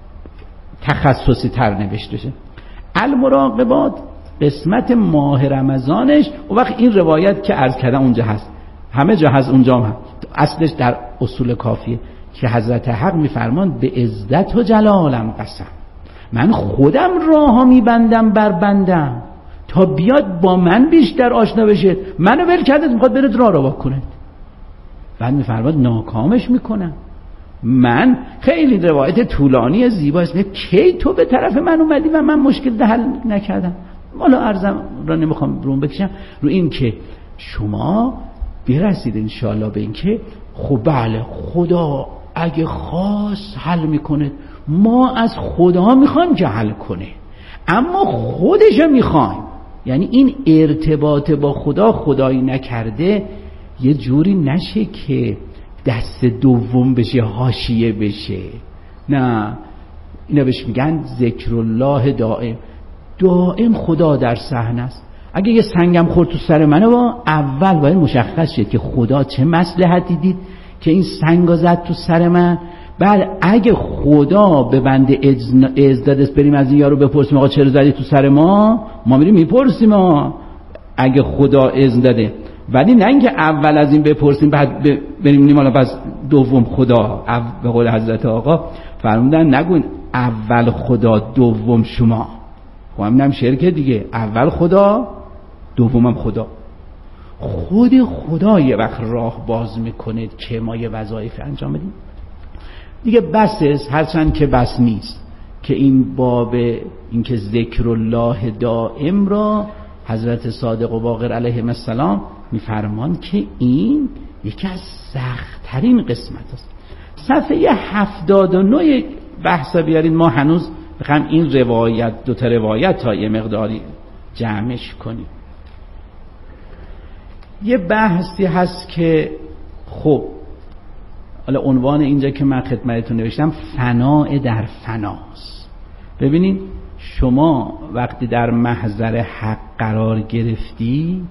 تخصصی تر نوشته شه. المراقبات قسمت ماه رمضانش، و وقت این روایت که عرض کردم اونجا هست، همه جا هست، اونجا هم اصلش در اصول کافیه که حضرت حق میفرمان به عزت و جلالم قسم، من خودم راهها میبندم بر بندم تا بیاد با من بیشتر آشنا بشه. منو ول کرده میخواد بره راه رو کنه، بعد میفرماد ناکامش میکنم. من خیلی روایت طولانی زیباست، کی تو به طرف من اومدی و من مشکل حل نکردم. حالا عرضم را نمیخوام روم بکشم رو این که شما برسید انشاءالله به این که خب بله خدا اگه خواست حل میکنه، ما از خدا میخوایم که حل کنه، اما خودشو میخوایم. یعنی این ارتباط با خدا خدایی نکرده یه جوری نشه که دست دوم بشه، حاشیه بشه. نه، اینا بهش میگن ذکر الله دائم. دائم خدا در صحنه است. اگه یه سنگم خورد تو سر منه، با اول باید مشخص شد که خدا چه مصلحتی دید که این سنگو زد تو سر من. بعد اگه خدا به بنده اذن داده بریم از این یارو بپرسیم آقا چرا زدی تو سر ما میریم میپرسیم اگه خدا اذن داده. ولی نه اینکه اول از این بپرسیم بعد بریم نیم، حالا پس دوم خدا. به قول حضرت آقا فرمودن نگون اول خدا دوم شما. خب همینم شرکه دیگه، اول خدا دومم خدا. خود خدا یه وقت راه باز میکنه که ما یه وظایف انجام بدیم دیگه. بس است، هرچند که بس نیست که این باب این که ذکر الله دائم را حضرت صادق و باقر علیهم السلام میفرمان که این یکی از سخت‌ترین قسمت است. صفحه 79 بحثا بیارین، ما هنوز بخوام این روایت، دوتا روایت ها یه مقداری جمعش کنیم. یه بحثی هست که خب حالا عنوان اینجا که من خدمتتون نوشتم فناء در فناست. ببینید شما وقتی در محضر حق قرار گرفتید،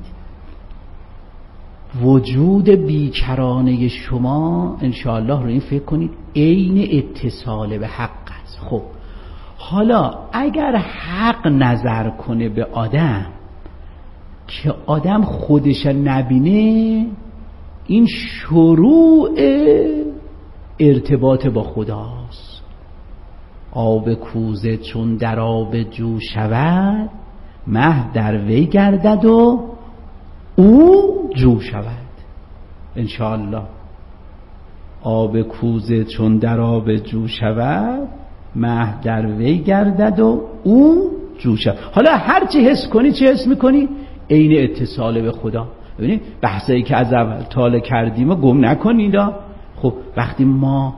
وجود بیکرانه شما انشاءالله رو این فکر کنید عین اتصال به حق است. خب حالا اگر حق نظر کنه به آدم که آدم خودش نبینه، این شروع ارتباط با خداست. آب کوزه چون در آب جو شود، مه در وی گردد و او جو شود. انشاءالله آب کوزه چون در آب جو شود، مه در وی گردد و او جو شود. حالا هر چی حس کنی، چی حس میکنی؟ عین اتصال به خدا. ببینید بحثایی که از اول طالع کردیم و گم نکنید. خب وقتی ما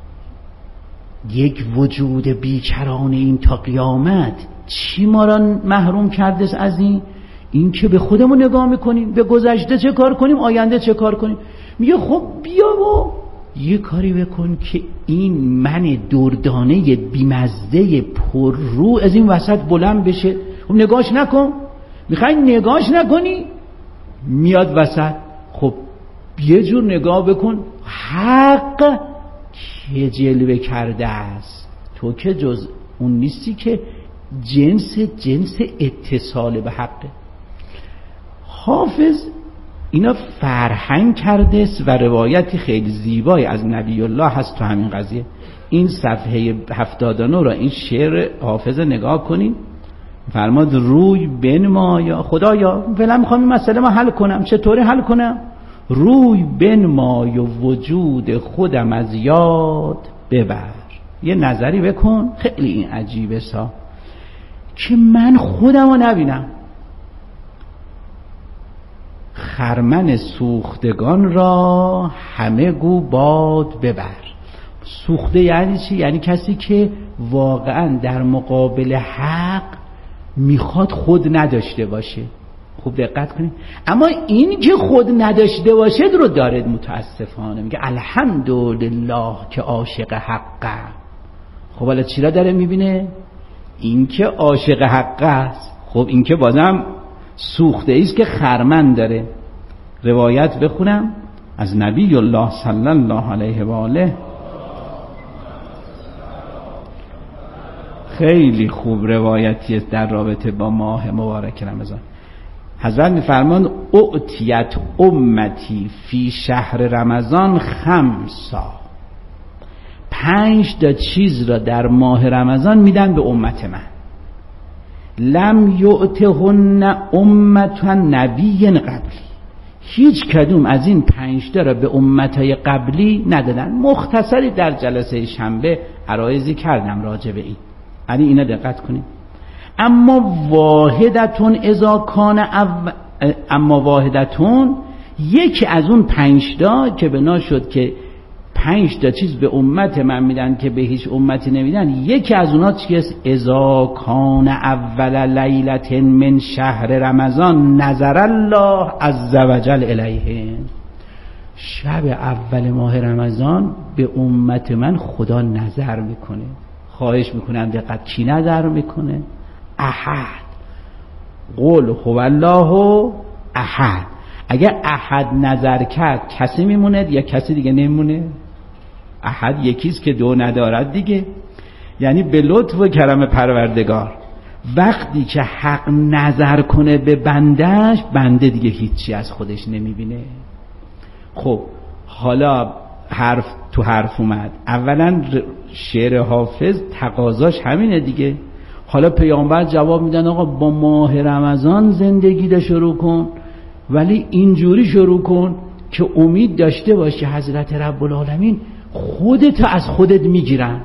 یک وجود بیکرانه این تا قیامت، چی ما را محروم کرده از این که به خودمون نگاه میکنیم، به گذشته چه کار کنیم، آینده چه کار کنیم. میگه خب بیا و یه کاری بکن که این من دردانه بیمزده پر رو از این وسط بلند بشه. خب نگاش نکن. میخوای نگاش نکنی، میاد وسط. خب یه جور نگاه بکن، حق که جلوه کرده است، تو که جز اون نیستی که جنس اتصال به حقه. حافظ اینا فرهنگ کرده و روایتی خیلی زیبایی از نبی الله هست تو همین قضیه. این صفحه 79 را این شعر حافظ نگاه کنین. فرماد روی بنما یا خدایا، فعلا میخوام این مسئله ما حل کنم. چطوری حل کنم؟ روی بنما یا وجود خودم از یاد ببر. یه نظری بکن، خیلی این عجیبه سا که من خودم رو نبینم. خرمن سوختگان را همه گو باد ببر. سوخته یعنی چی؟ یعنی کسی که واقعا در مقابل حق میخواد خود نداشته باشه. خوب دقت کنید. اما این که خود نداشته باشه رو داره متاسفانه میگه الحمدلله که عاشق حقه. خب حالا چی را داره میبینه؟ این که عاشق حقه است. خب این که بازم سوخته ایست که خرمن داره. روایت بخونم از نبی الله صلی الله علیه و آله. خیلی خوب روایتیه در رابطه با ماه مبارک رمضان. حضرت میفرمان اعطیت امتی فی شهر رمضان خمسا. 5 چیز را در ماه رمضان میدن به امت من. لم یعطهن امت نبی قبلی. هیچ کدوم از این 5 را به امتهای قبلی ندادن. مختصری در جلسه شنبه عرایزی کردم راجع به این. یعنی اینا دقت کنید. اما واحدتون اذا کان اما واحدتون، یکی از اون 5 که بنا شد که 5 چیز به امت من میدن که به هیچ امتی نمیدن. یکی از اونها چیست؟ اذا کان اول لیلت من شهر رمضان نظر الله عز وجل الیه. شب اول ماه رمضان به امت من خدا نظر میکنه. خواهش میکنم دقت، کی نظر میکنه؟ احد. قل هو الله احد. اگر احد نظر کرد کسی میمونه یا کسی دیگه نمیمونه؟ احد یکیست که دو ندارد دیگه. یعنی به لطف و کرم پروردگار وقتی که حق نظر کنه به بندش، بنده دیگه هیچی از خودش نمیبینه. خب حالا حرف تو حرف اومد. اولا شعر حافظ تقاضاش همینه دیگه. حالا پیامبر جواب میدن آقا با ماه رمضان زندگی ده شروع کن، ولی اینجوری شروع کن که امید داشته باشی حضرت رب العالمین خودت از خودت میگیرن.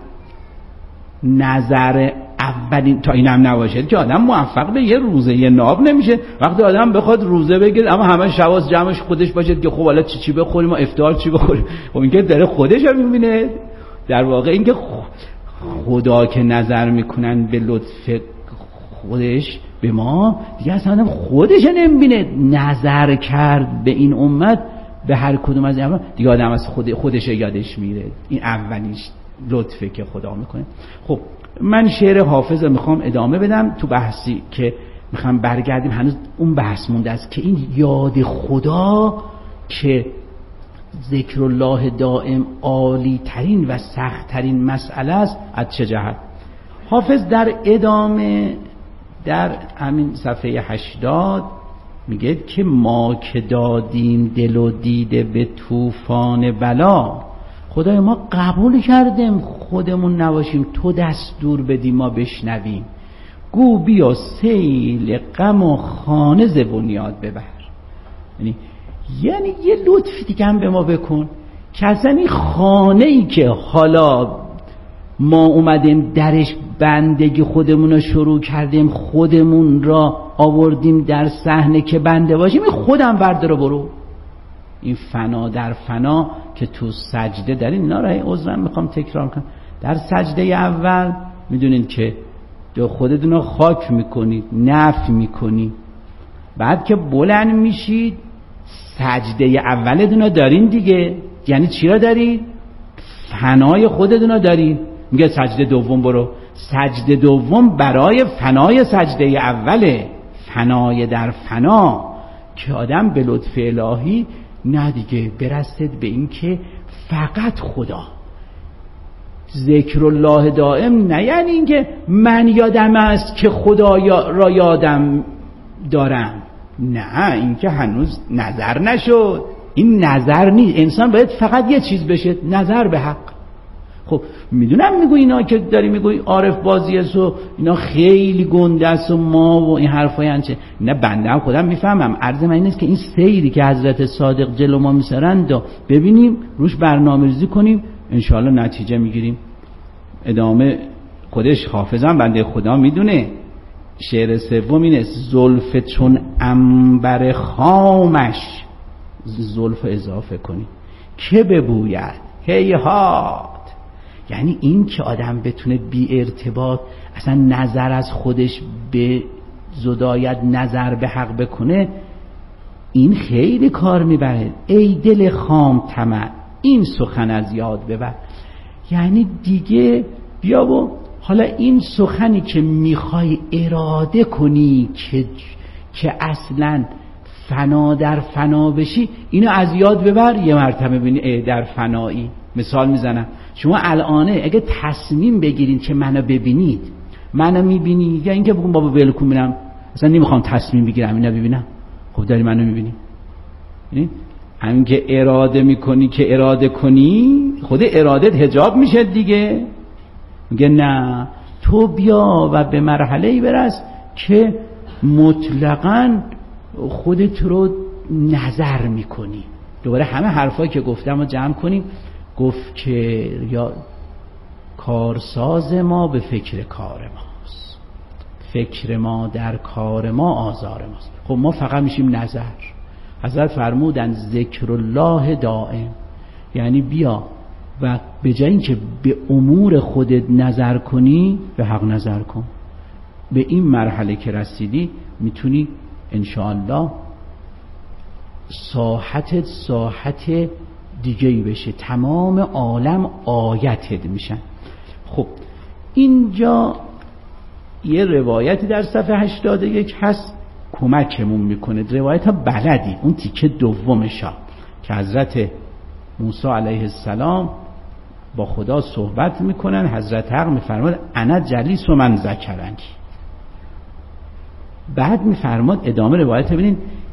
نظر اولین تا اینم نباشه که آدم موفق به یه روزه یه ناب نمیشه. وقتی آدم بخواد روزه بگیره اما همه شواز جمعش خودش باشه که خب حالا چی بخوریم و افطار چی بخوریم. خب این که داره خودش رو میبینه. در واقع این که خدا که نظر میکنن به لطف خودش به ما، دیگه اصلا خودش نمیبینه. نظر کرد به این امت به هر کدوم از این دیگه آدم از خودش یادش میره. این اولیش لطفه که خدا میکنه. خب من شعر حافظ رو میخوام ادامه بدم تو بحثی که میخوام برگردیم، هنوز اون بحث مونده است که این یاد خدا که ذکر الله دائم عالی ترین و سخت ترین مسئله است از چه جهت. حافظ در ادامه در همین صفحه 80 میگه که ما که دادیم دل و دیده به طوفان بلا، خدای ما قبول کردیم خودمون نباشیم، تو دستور بدی ما بشنویم، گو بیا سیل غم و خانه ز بنیاد ببر. یعنی یه لطفی دیگه هم به ما بکن که اصلا این خانه ای که حالا ما اومدیم درش بندگی خودمون رو شروع کردیم، خودمون را آوردیم در صحنه که بنده باشیم، این خودم بردار برو. این فنا در فنا که تو سجده دارین، اینا را عذرم میخوام تکرار کنم، در سجده اول میدونین که دو خودتون رو خاک میکنید، نفی میکنید، بعد که بلند میشید سجده اولتون رو دارین دیگه. یعنی چی را دارید؟ فنای خودتون رو دارین. میگه سجده دوم برو، سجده دوم برای فنای سجده اوله، فنای در فنا که آدم به لطف الهی نه دیگه برسد به این که فقط خدا. ذکر الله دائم نه یعنی این که من یادم است که خدا را یادم دارم، نه، این که هنوز نظر نشد. این نظر نیست، انسان باید فقط یه چیز بشه، نظر به حق. خب میدونم میگوی اینا که داری میگوی عارف بازی است و اینا خیلی گنده است و ما و این حرفای انچه، نه بنده هم خودم میفهمم. عرض من این است که این سیری که حضرت صادق جلو ما میسرند ببینیم، روش برنامه‌ریزی کنیم، انشاءالله نتیجه میگیریم. ادامه خودش حافظم بنده خدا میدونه. شعر سوم اینه: زلف چون عنبر خامش، زلف اضافه کنی که ببوید هیهات. یعنی این که آدم بتونه بی ارتباط اصلا نظر از خودش به زداید نظر به حق بکنه، این خیلی کار میبره. ای دل خام طمع این سخن از یاد ببر. یعنی دیگه بیا و حالا این سخنی که میخوای اراده کنی که اصلا فنا در فنا بشی، اینو از یاد ببر. یه مرتبه ببینی در فنایی. مثال میزنم، شما الانه اگه تصمیم بگیرید که منو ببینید، منو میبینی یا اینکه بگم بابا ول کن میرم اصلا نمیخوام تصمیم بگیرم اینو ببینم، خب داری منو میبینی. همین که اراده میکنی که اراده کنی، خود ارادت حجاب میشه دیگه. میگه نه، تو بیا و به مرحله‌ای برس که مطلقاً خودت رو نظر میکنی. دوباره همه حرفایی که گفتم رو جمع کنیم. گفت که یا کارساز ما به فکر کار ماست، فکر ما در کار ما آزار ماست. خب ما فقط میشیم نظر. حضرت فرمودن ذکر الله دائم، یعنی بیا و به جای اینکه به امور خودت نظر کنی به حق نظر کن. به این مرحله که رسیدی میتونی انشاءالله ساحتت ساحت دیگه‌ای بشه، تمام عالم آیتت میشن. خب اینجا یه روایتی در صفحه 81 هست کمکمون میکنه. روایت ها بلدی، اون تیکه دومشا که حضرت موسی علیه السلام با خدا صحبت میکنن. حضرت حق میفرماد انا جلیس و من ذکرنی. بعد میفرماد ادامه روایت ببینین: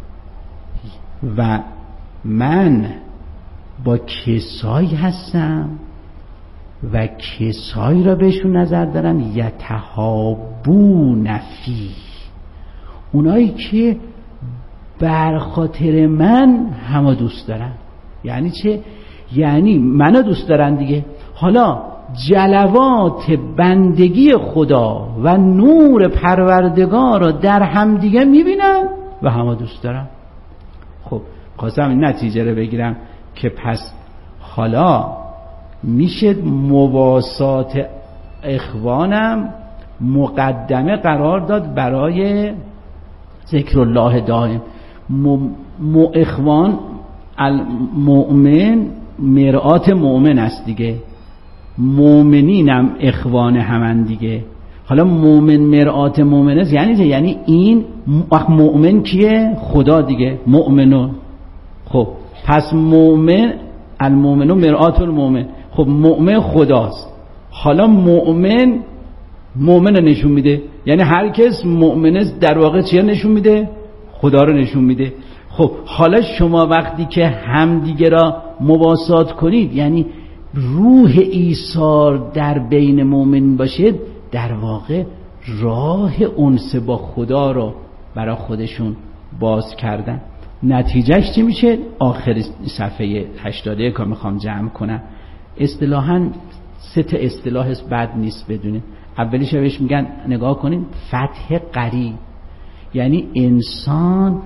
و من با کسایی هستم و کسایی را بهشون نظر دارم یتهابون فی، اونایی که بر خاطر من همه دوست دارن. یعنی چه؟ یعنی منو دوست دارن دیگه. حالا جلوات بندگی خدا و نور پروردگار رو در هم دیگه میبینن و همه دوست دارن. خب خواستم نتیجه رو بگیرم که پس حالا میشه مواسات اخوانم مقدمه قرار داد برای ذکر الله دائم. اخوان المؤمن مرآت مؤمن است دیگه، مؤمنینم اخوان همن دیگه. حالا مؤمن مرآت مؤمن است یعنی این وقت مؤمن کیه؟ خدا دیگه، مؤمنون. خب پس مؤمن، المؤمن مرآت المؤمن، خب مؤمن خداست. حالا مؤمن رو نشون میده، یعنی هر کس مؤمن است در واقع چیه نشون میده؟ خدا رو نشون میده. خب حالا شما وقتی که همدیگه را مواسات کنید، یعنی روح ایثار در بین مؤمن باشه، در واقع راه انس با خدا رو برای خودشون باز کردن. نتیجهش چی میشه؟ آخر صفحه 81 که میخوام جمع کنم. اصطلاحاً 3 اصطلاح بد نیست بدونید. اولیش بهش میگن، نگاه کنین، فتح قریب، یعنی انسان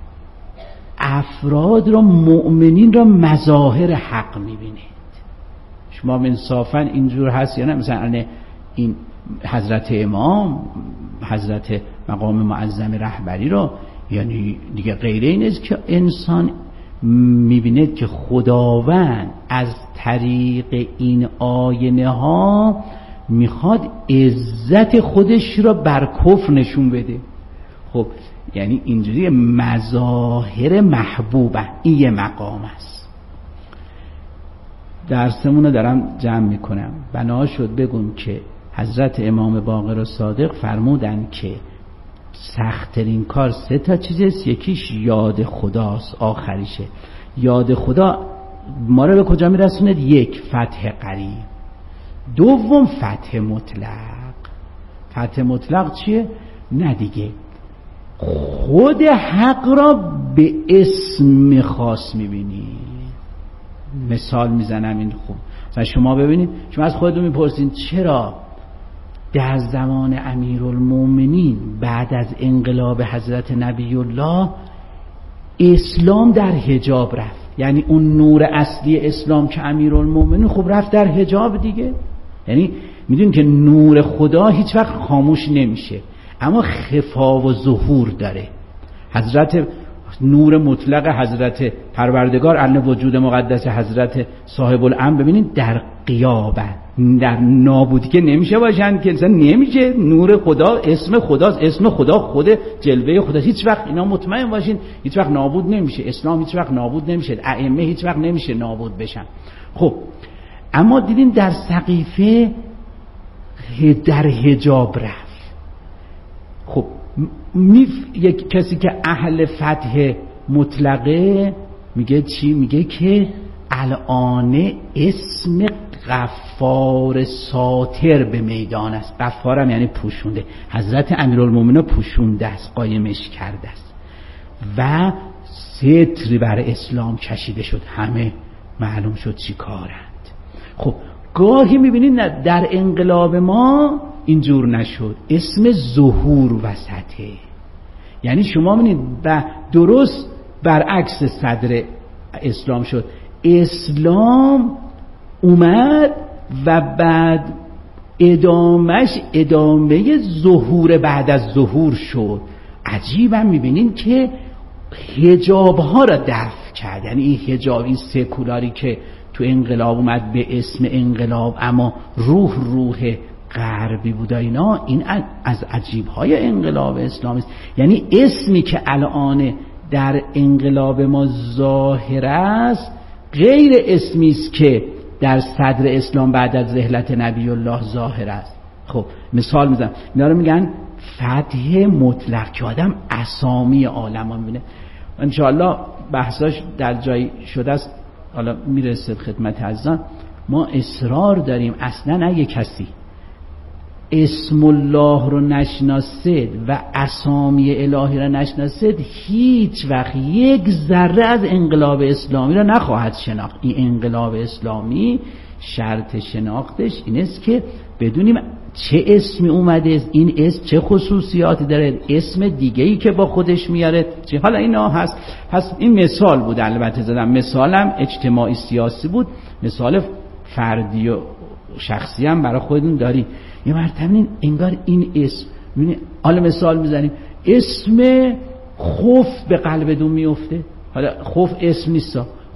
افراد را، مؤمنین را مظاهر حق میبینید. شما انصافا اینجور هست یا نه؟ مثلا این حضرت امام، حضرت مقام معظم رهبری را، یعنی دیگه غیر این است که انسان میبیند که خداوند از طریق این آینه ها میخواد عزت خودش را بر کفر نشون بده. خب یعنی اینجوری مظاهر محبوبه. این یه مقام است. درسمون رو دارم جمع میکنم. بنا شد بگم که حضرت امام باقر صادق فرمودن که سخت‌ترین کار 3 چیزست. یکیش یاد خداست، آخریشه. یاد خدا ما رو به کجا میرسونه؟ 1 فتح قریب، 2 فتح مطلق. فتح مطلق چیه؟ نه دیگه، خود حق را به اسم خاص میبینی. مثال میزنم این خوب. مثلا شما ببینید، شما از خودتون میپرسید چرا در زمان امیرالمومنین بعد از انقلاب حضرت نبی الله اسلام در حجاب رفت؟ یعنی اون نور اصلی اسلام که امیرالمومنین خب رفت در حجاب دیگه. یعنی میدونید که نور خدا هیچ وقت خاموش نمیشه، اما خفا و ظهور داره. حضرت نور مطلق حضرت پروردگار عین وجود مقدس حضرت صاحب الامر ببینید در غیابه، در نابودی که نمیشه باشن، که اصلا نمیشه. نور خدا اسم خداست، اسم خدا خود جلوه خدا. هیچ وقت اینا مطمئن باشین هیچ وقت نابود نمیشه. اسلام هیچ وقت نابود نمیشه، ائمه هیچ وقت نمیشه نابود بشن. خب اما دیدین در سقیفه در حجاب رفت. خب یک کسی که اهل فتح مطلقه میگه چی؟ میگه که الان اسم غفار ساتر به میدان است. غفارم یعنی پوشونده. حضرت امیرالمومنین پوشونده است، قایمش کرده است و ستری بر اسلام کشیده شد. همه معلوم شد چی کارند. خب گاهی میبینید در انقلاب ما اینجور نشد، اسم ظهور وسطه. یعنی شما میبینید و درست برعکس صدر اسلام شد. اسلام اومد و بعد ادامه ظهور بعد از ظهور شد. عجیبا میبینید که حجاب ها را دفع کرد. یعنی این حجاب، این سکولاری که تو انقلاب اومد به اسم انقلاب اما روح غربی بود اینا، این از عجیب‌های انقلاب اسلامی است. یعنی اسمی که الان در انقلاب ما ظاهر است غیر اسمی است که در صدر اسلام بعد از رحلت نبی الله ظاهر است. خب مثال میزنم، اینا رو میگن فتح مطلق که آدم اسامی عالم ها میبینه. ان شاء الله بحثاش در جای شده است، حالا میرسه خدمت عزیزان. ما اصرار داریم اصلا اگه کسی اسم الله رو نشناسید و اسامی الهی رو نشناسید، هیچ وقت یک ذره از انقلاب اسلامی رو نخواهد شناخت. این انقلاب اسلامی شرط شناختش این است که بدونیم چه اسمی اومده، این اسم چه خصوصیاتی داره، اسم دیگه‌ای که با خودش میاره چه. حالا اینا هست. پس این مثال بود، البته زدم مثالم اجتماعی سیاسی بود، مثال فردی و شخصی هم برای خودتون داریم. یه مرتبه انگار این اسم، حالا مثال میزنیم، اسم خوف به قلبتون میفته. حالا خوف اسم نیست،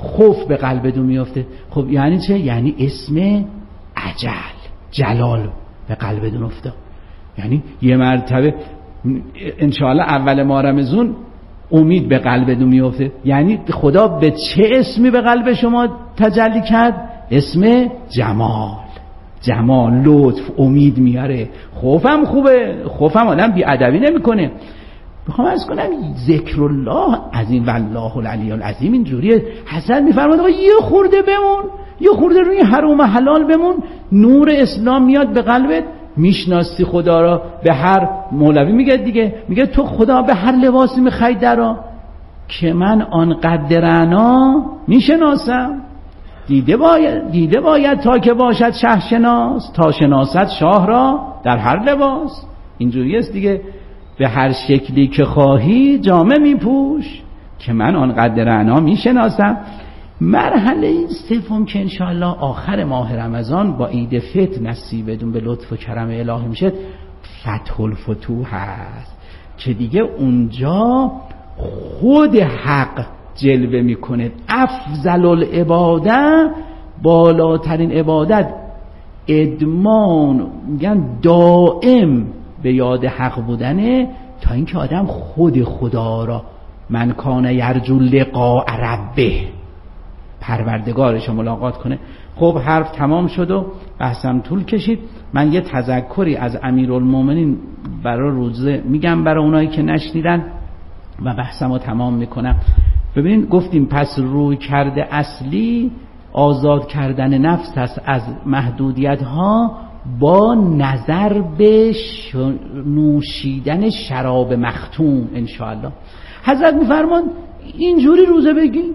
خوف به قلبتون میفته. خب یعنی چه؟ یعنی اسم عجل، جلال به قلبتون افتاد. یعنی یه مرتبه انشاءالله اول ماه رمضان امید به قلبتون میفته. یعنی خدا به چه اسمی به قلب شما تجلی کرد؟ اسم جمال، لطف، امید میاره. خوفم خوبه، خوفم آدم بی‌ادبی نمیکنه. میخوام عرض کنم ذکر الله عظیم والله العلی العظیم اینجوریه. حضرت میفرماد آقا یه خورده بمون، یه خورده روی حرام و حلال بمون، نور اسلام میاد به قلبت، میشناسی خدا را. به هر مولوی میگه دیگه، میگه تو خدا به هر لباسی میخوای درا که من آنقدر انا میشناسم. دیده باید تا که باشد شه شناس، تا شناست شاه را در هر لباس. اینجوری است دیگه، به هر شکلی که خواهی جامه میپوش که من آنقدر انا میشناسم. مرحله سوم که انشاءالله آخر ماه رمضان با عید فطر نصیبتون به لطف و کرم الهی میشه، فتح الفتوح هست که دیگه اونجا خود حق جلوه میکنه. افضل العباده، بالاترین عبادت، ادمان، میگن دائم به یاد حق بودنه، تا اینکه آدم خود خدا را، من کان یرجو لقاء ربه، پروردگارش ملاقات کنه. خب حرف تمام شد و بحثم طول کشید. من یه تذکری از امیرالمومنین برای روزه میگم برای اونایی که نشنیدن و بحثمو تمام میکنم. ببینید گفتیم پس روی کرده اصلی آزاد کردن نفس است از محدودیت ها با نظر به نوشیدن شراب مختوم انشاءالله. حضرت میفرمان اینجوری روزه بگی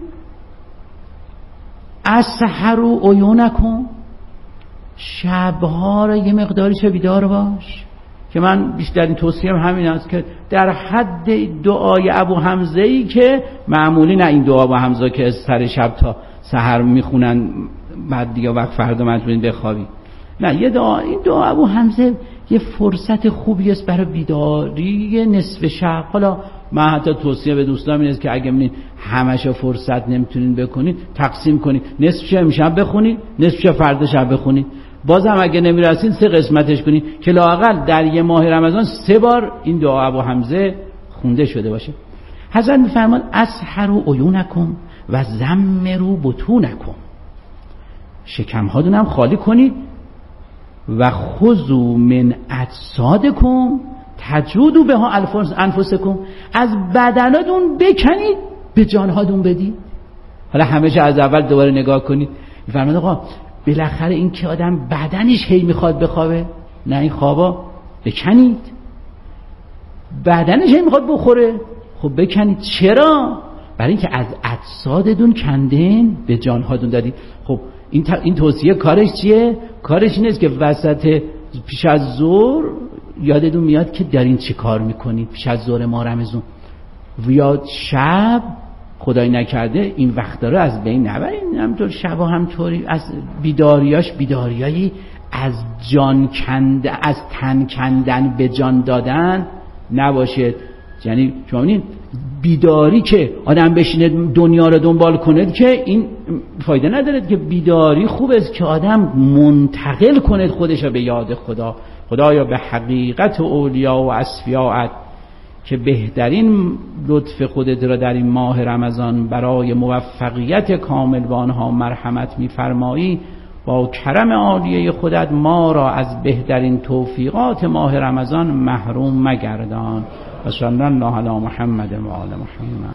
اسحروا عیونکم، شبها را یه مقداری چه بیدار باش. که من بیشترین توصیهم همین است که در حد دعای ابو حمزه‌ای که معمولی، نه این دعا ابو حمزه که از سر شب تا سحر میخونن بعد دیگه وقت فردا مجبورین بخوابی، نه، یه دعا، این دعا ابو حمزه یه فرصت خوبی است برای بیداری نصف شب. حالا من حتی توصیه به دوستان این است که اگه میبینید همش فرصت نمیتونین بکنید، تقسیم کنید، نصف شب امشب بخونید، نصف شب فردا شب بخونید، بازم اگه نمیرسین 3 قسمتش کنید که لااقل در یه ماه رمضان 3 بار این دعا ابو حمزه خونده شده باشه. حضرت میفرمان اسحروا عیونکم و زمروا بطونکم، شکم هاتون هم خالی کنید و خذوا من اجسادکم تجودوا بها انفسکم، از بدناتون بکنید به جانهاتون بدید. حالا همیشه از اول دوباره نگاه کنید. میفرماد آقا بالاخره این که آدم بدنش هی میخواد بخوابه، نه این خوابا بکنید. بدنش هی میخواد بخوره، خب بکنید. چرا؟ برای اینکه از اجسادتون کندین به جانهاتون دادید. خب این توصیه کارش چیه؟ کارش این است که وسط پیش از ظهر یادتون میاد که دارین چی کار میکنید پیش از ظهر ماه رمضان، یا شب خدای نکرده این وقت داره از بین نبرین. همطور شب همطوری از بیداریایی از جان کندن، از تن کندن به جان دادن نباشه. یعنی شما ببینید بیداری که آدم بشینه دنیا رو دنبال کنه که این فایده نداره، که بیداری خوب است که آدم منتقل کنه خودش رو به یاد خدا. خدایا به حقیقت اولیا و اصفیاءت که بهترین لطف خودت را در این ماه رمضان برای موفقیت کامل با آنها مرحمت می‌فرمایی، با کرم عالیه خودت ما را از بهترین توفیقات ماه رمضان محروم مگردان. و صلی الله علی محمد و آل محمد.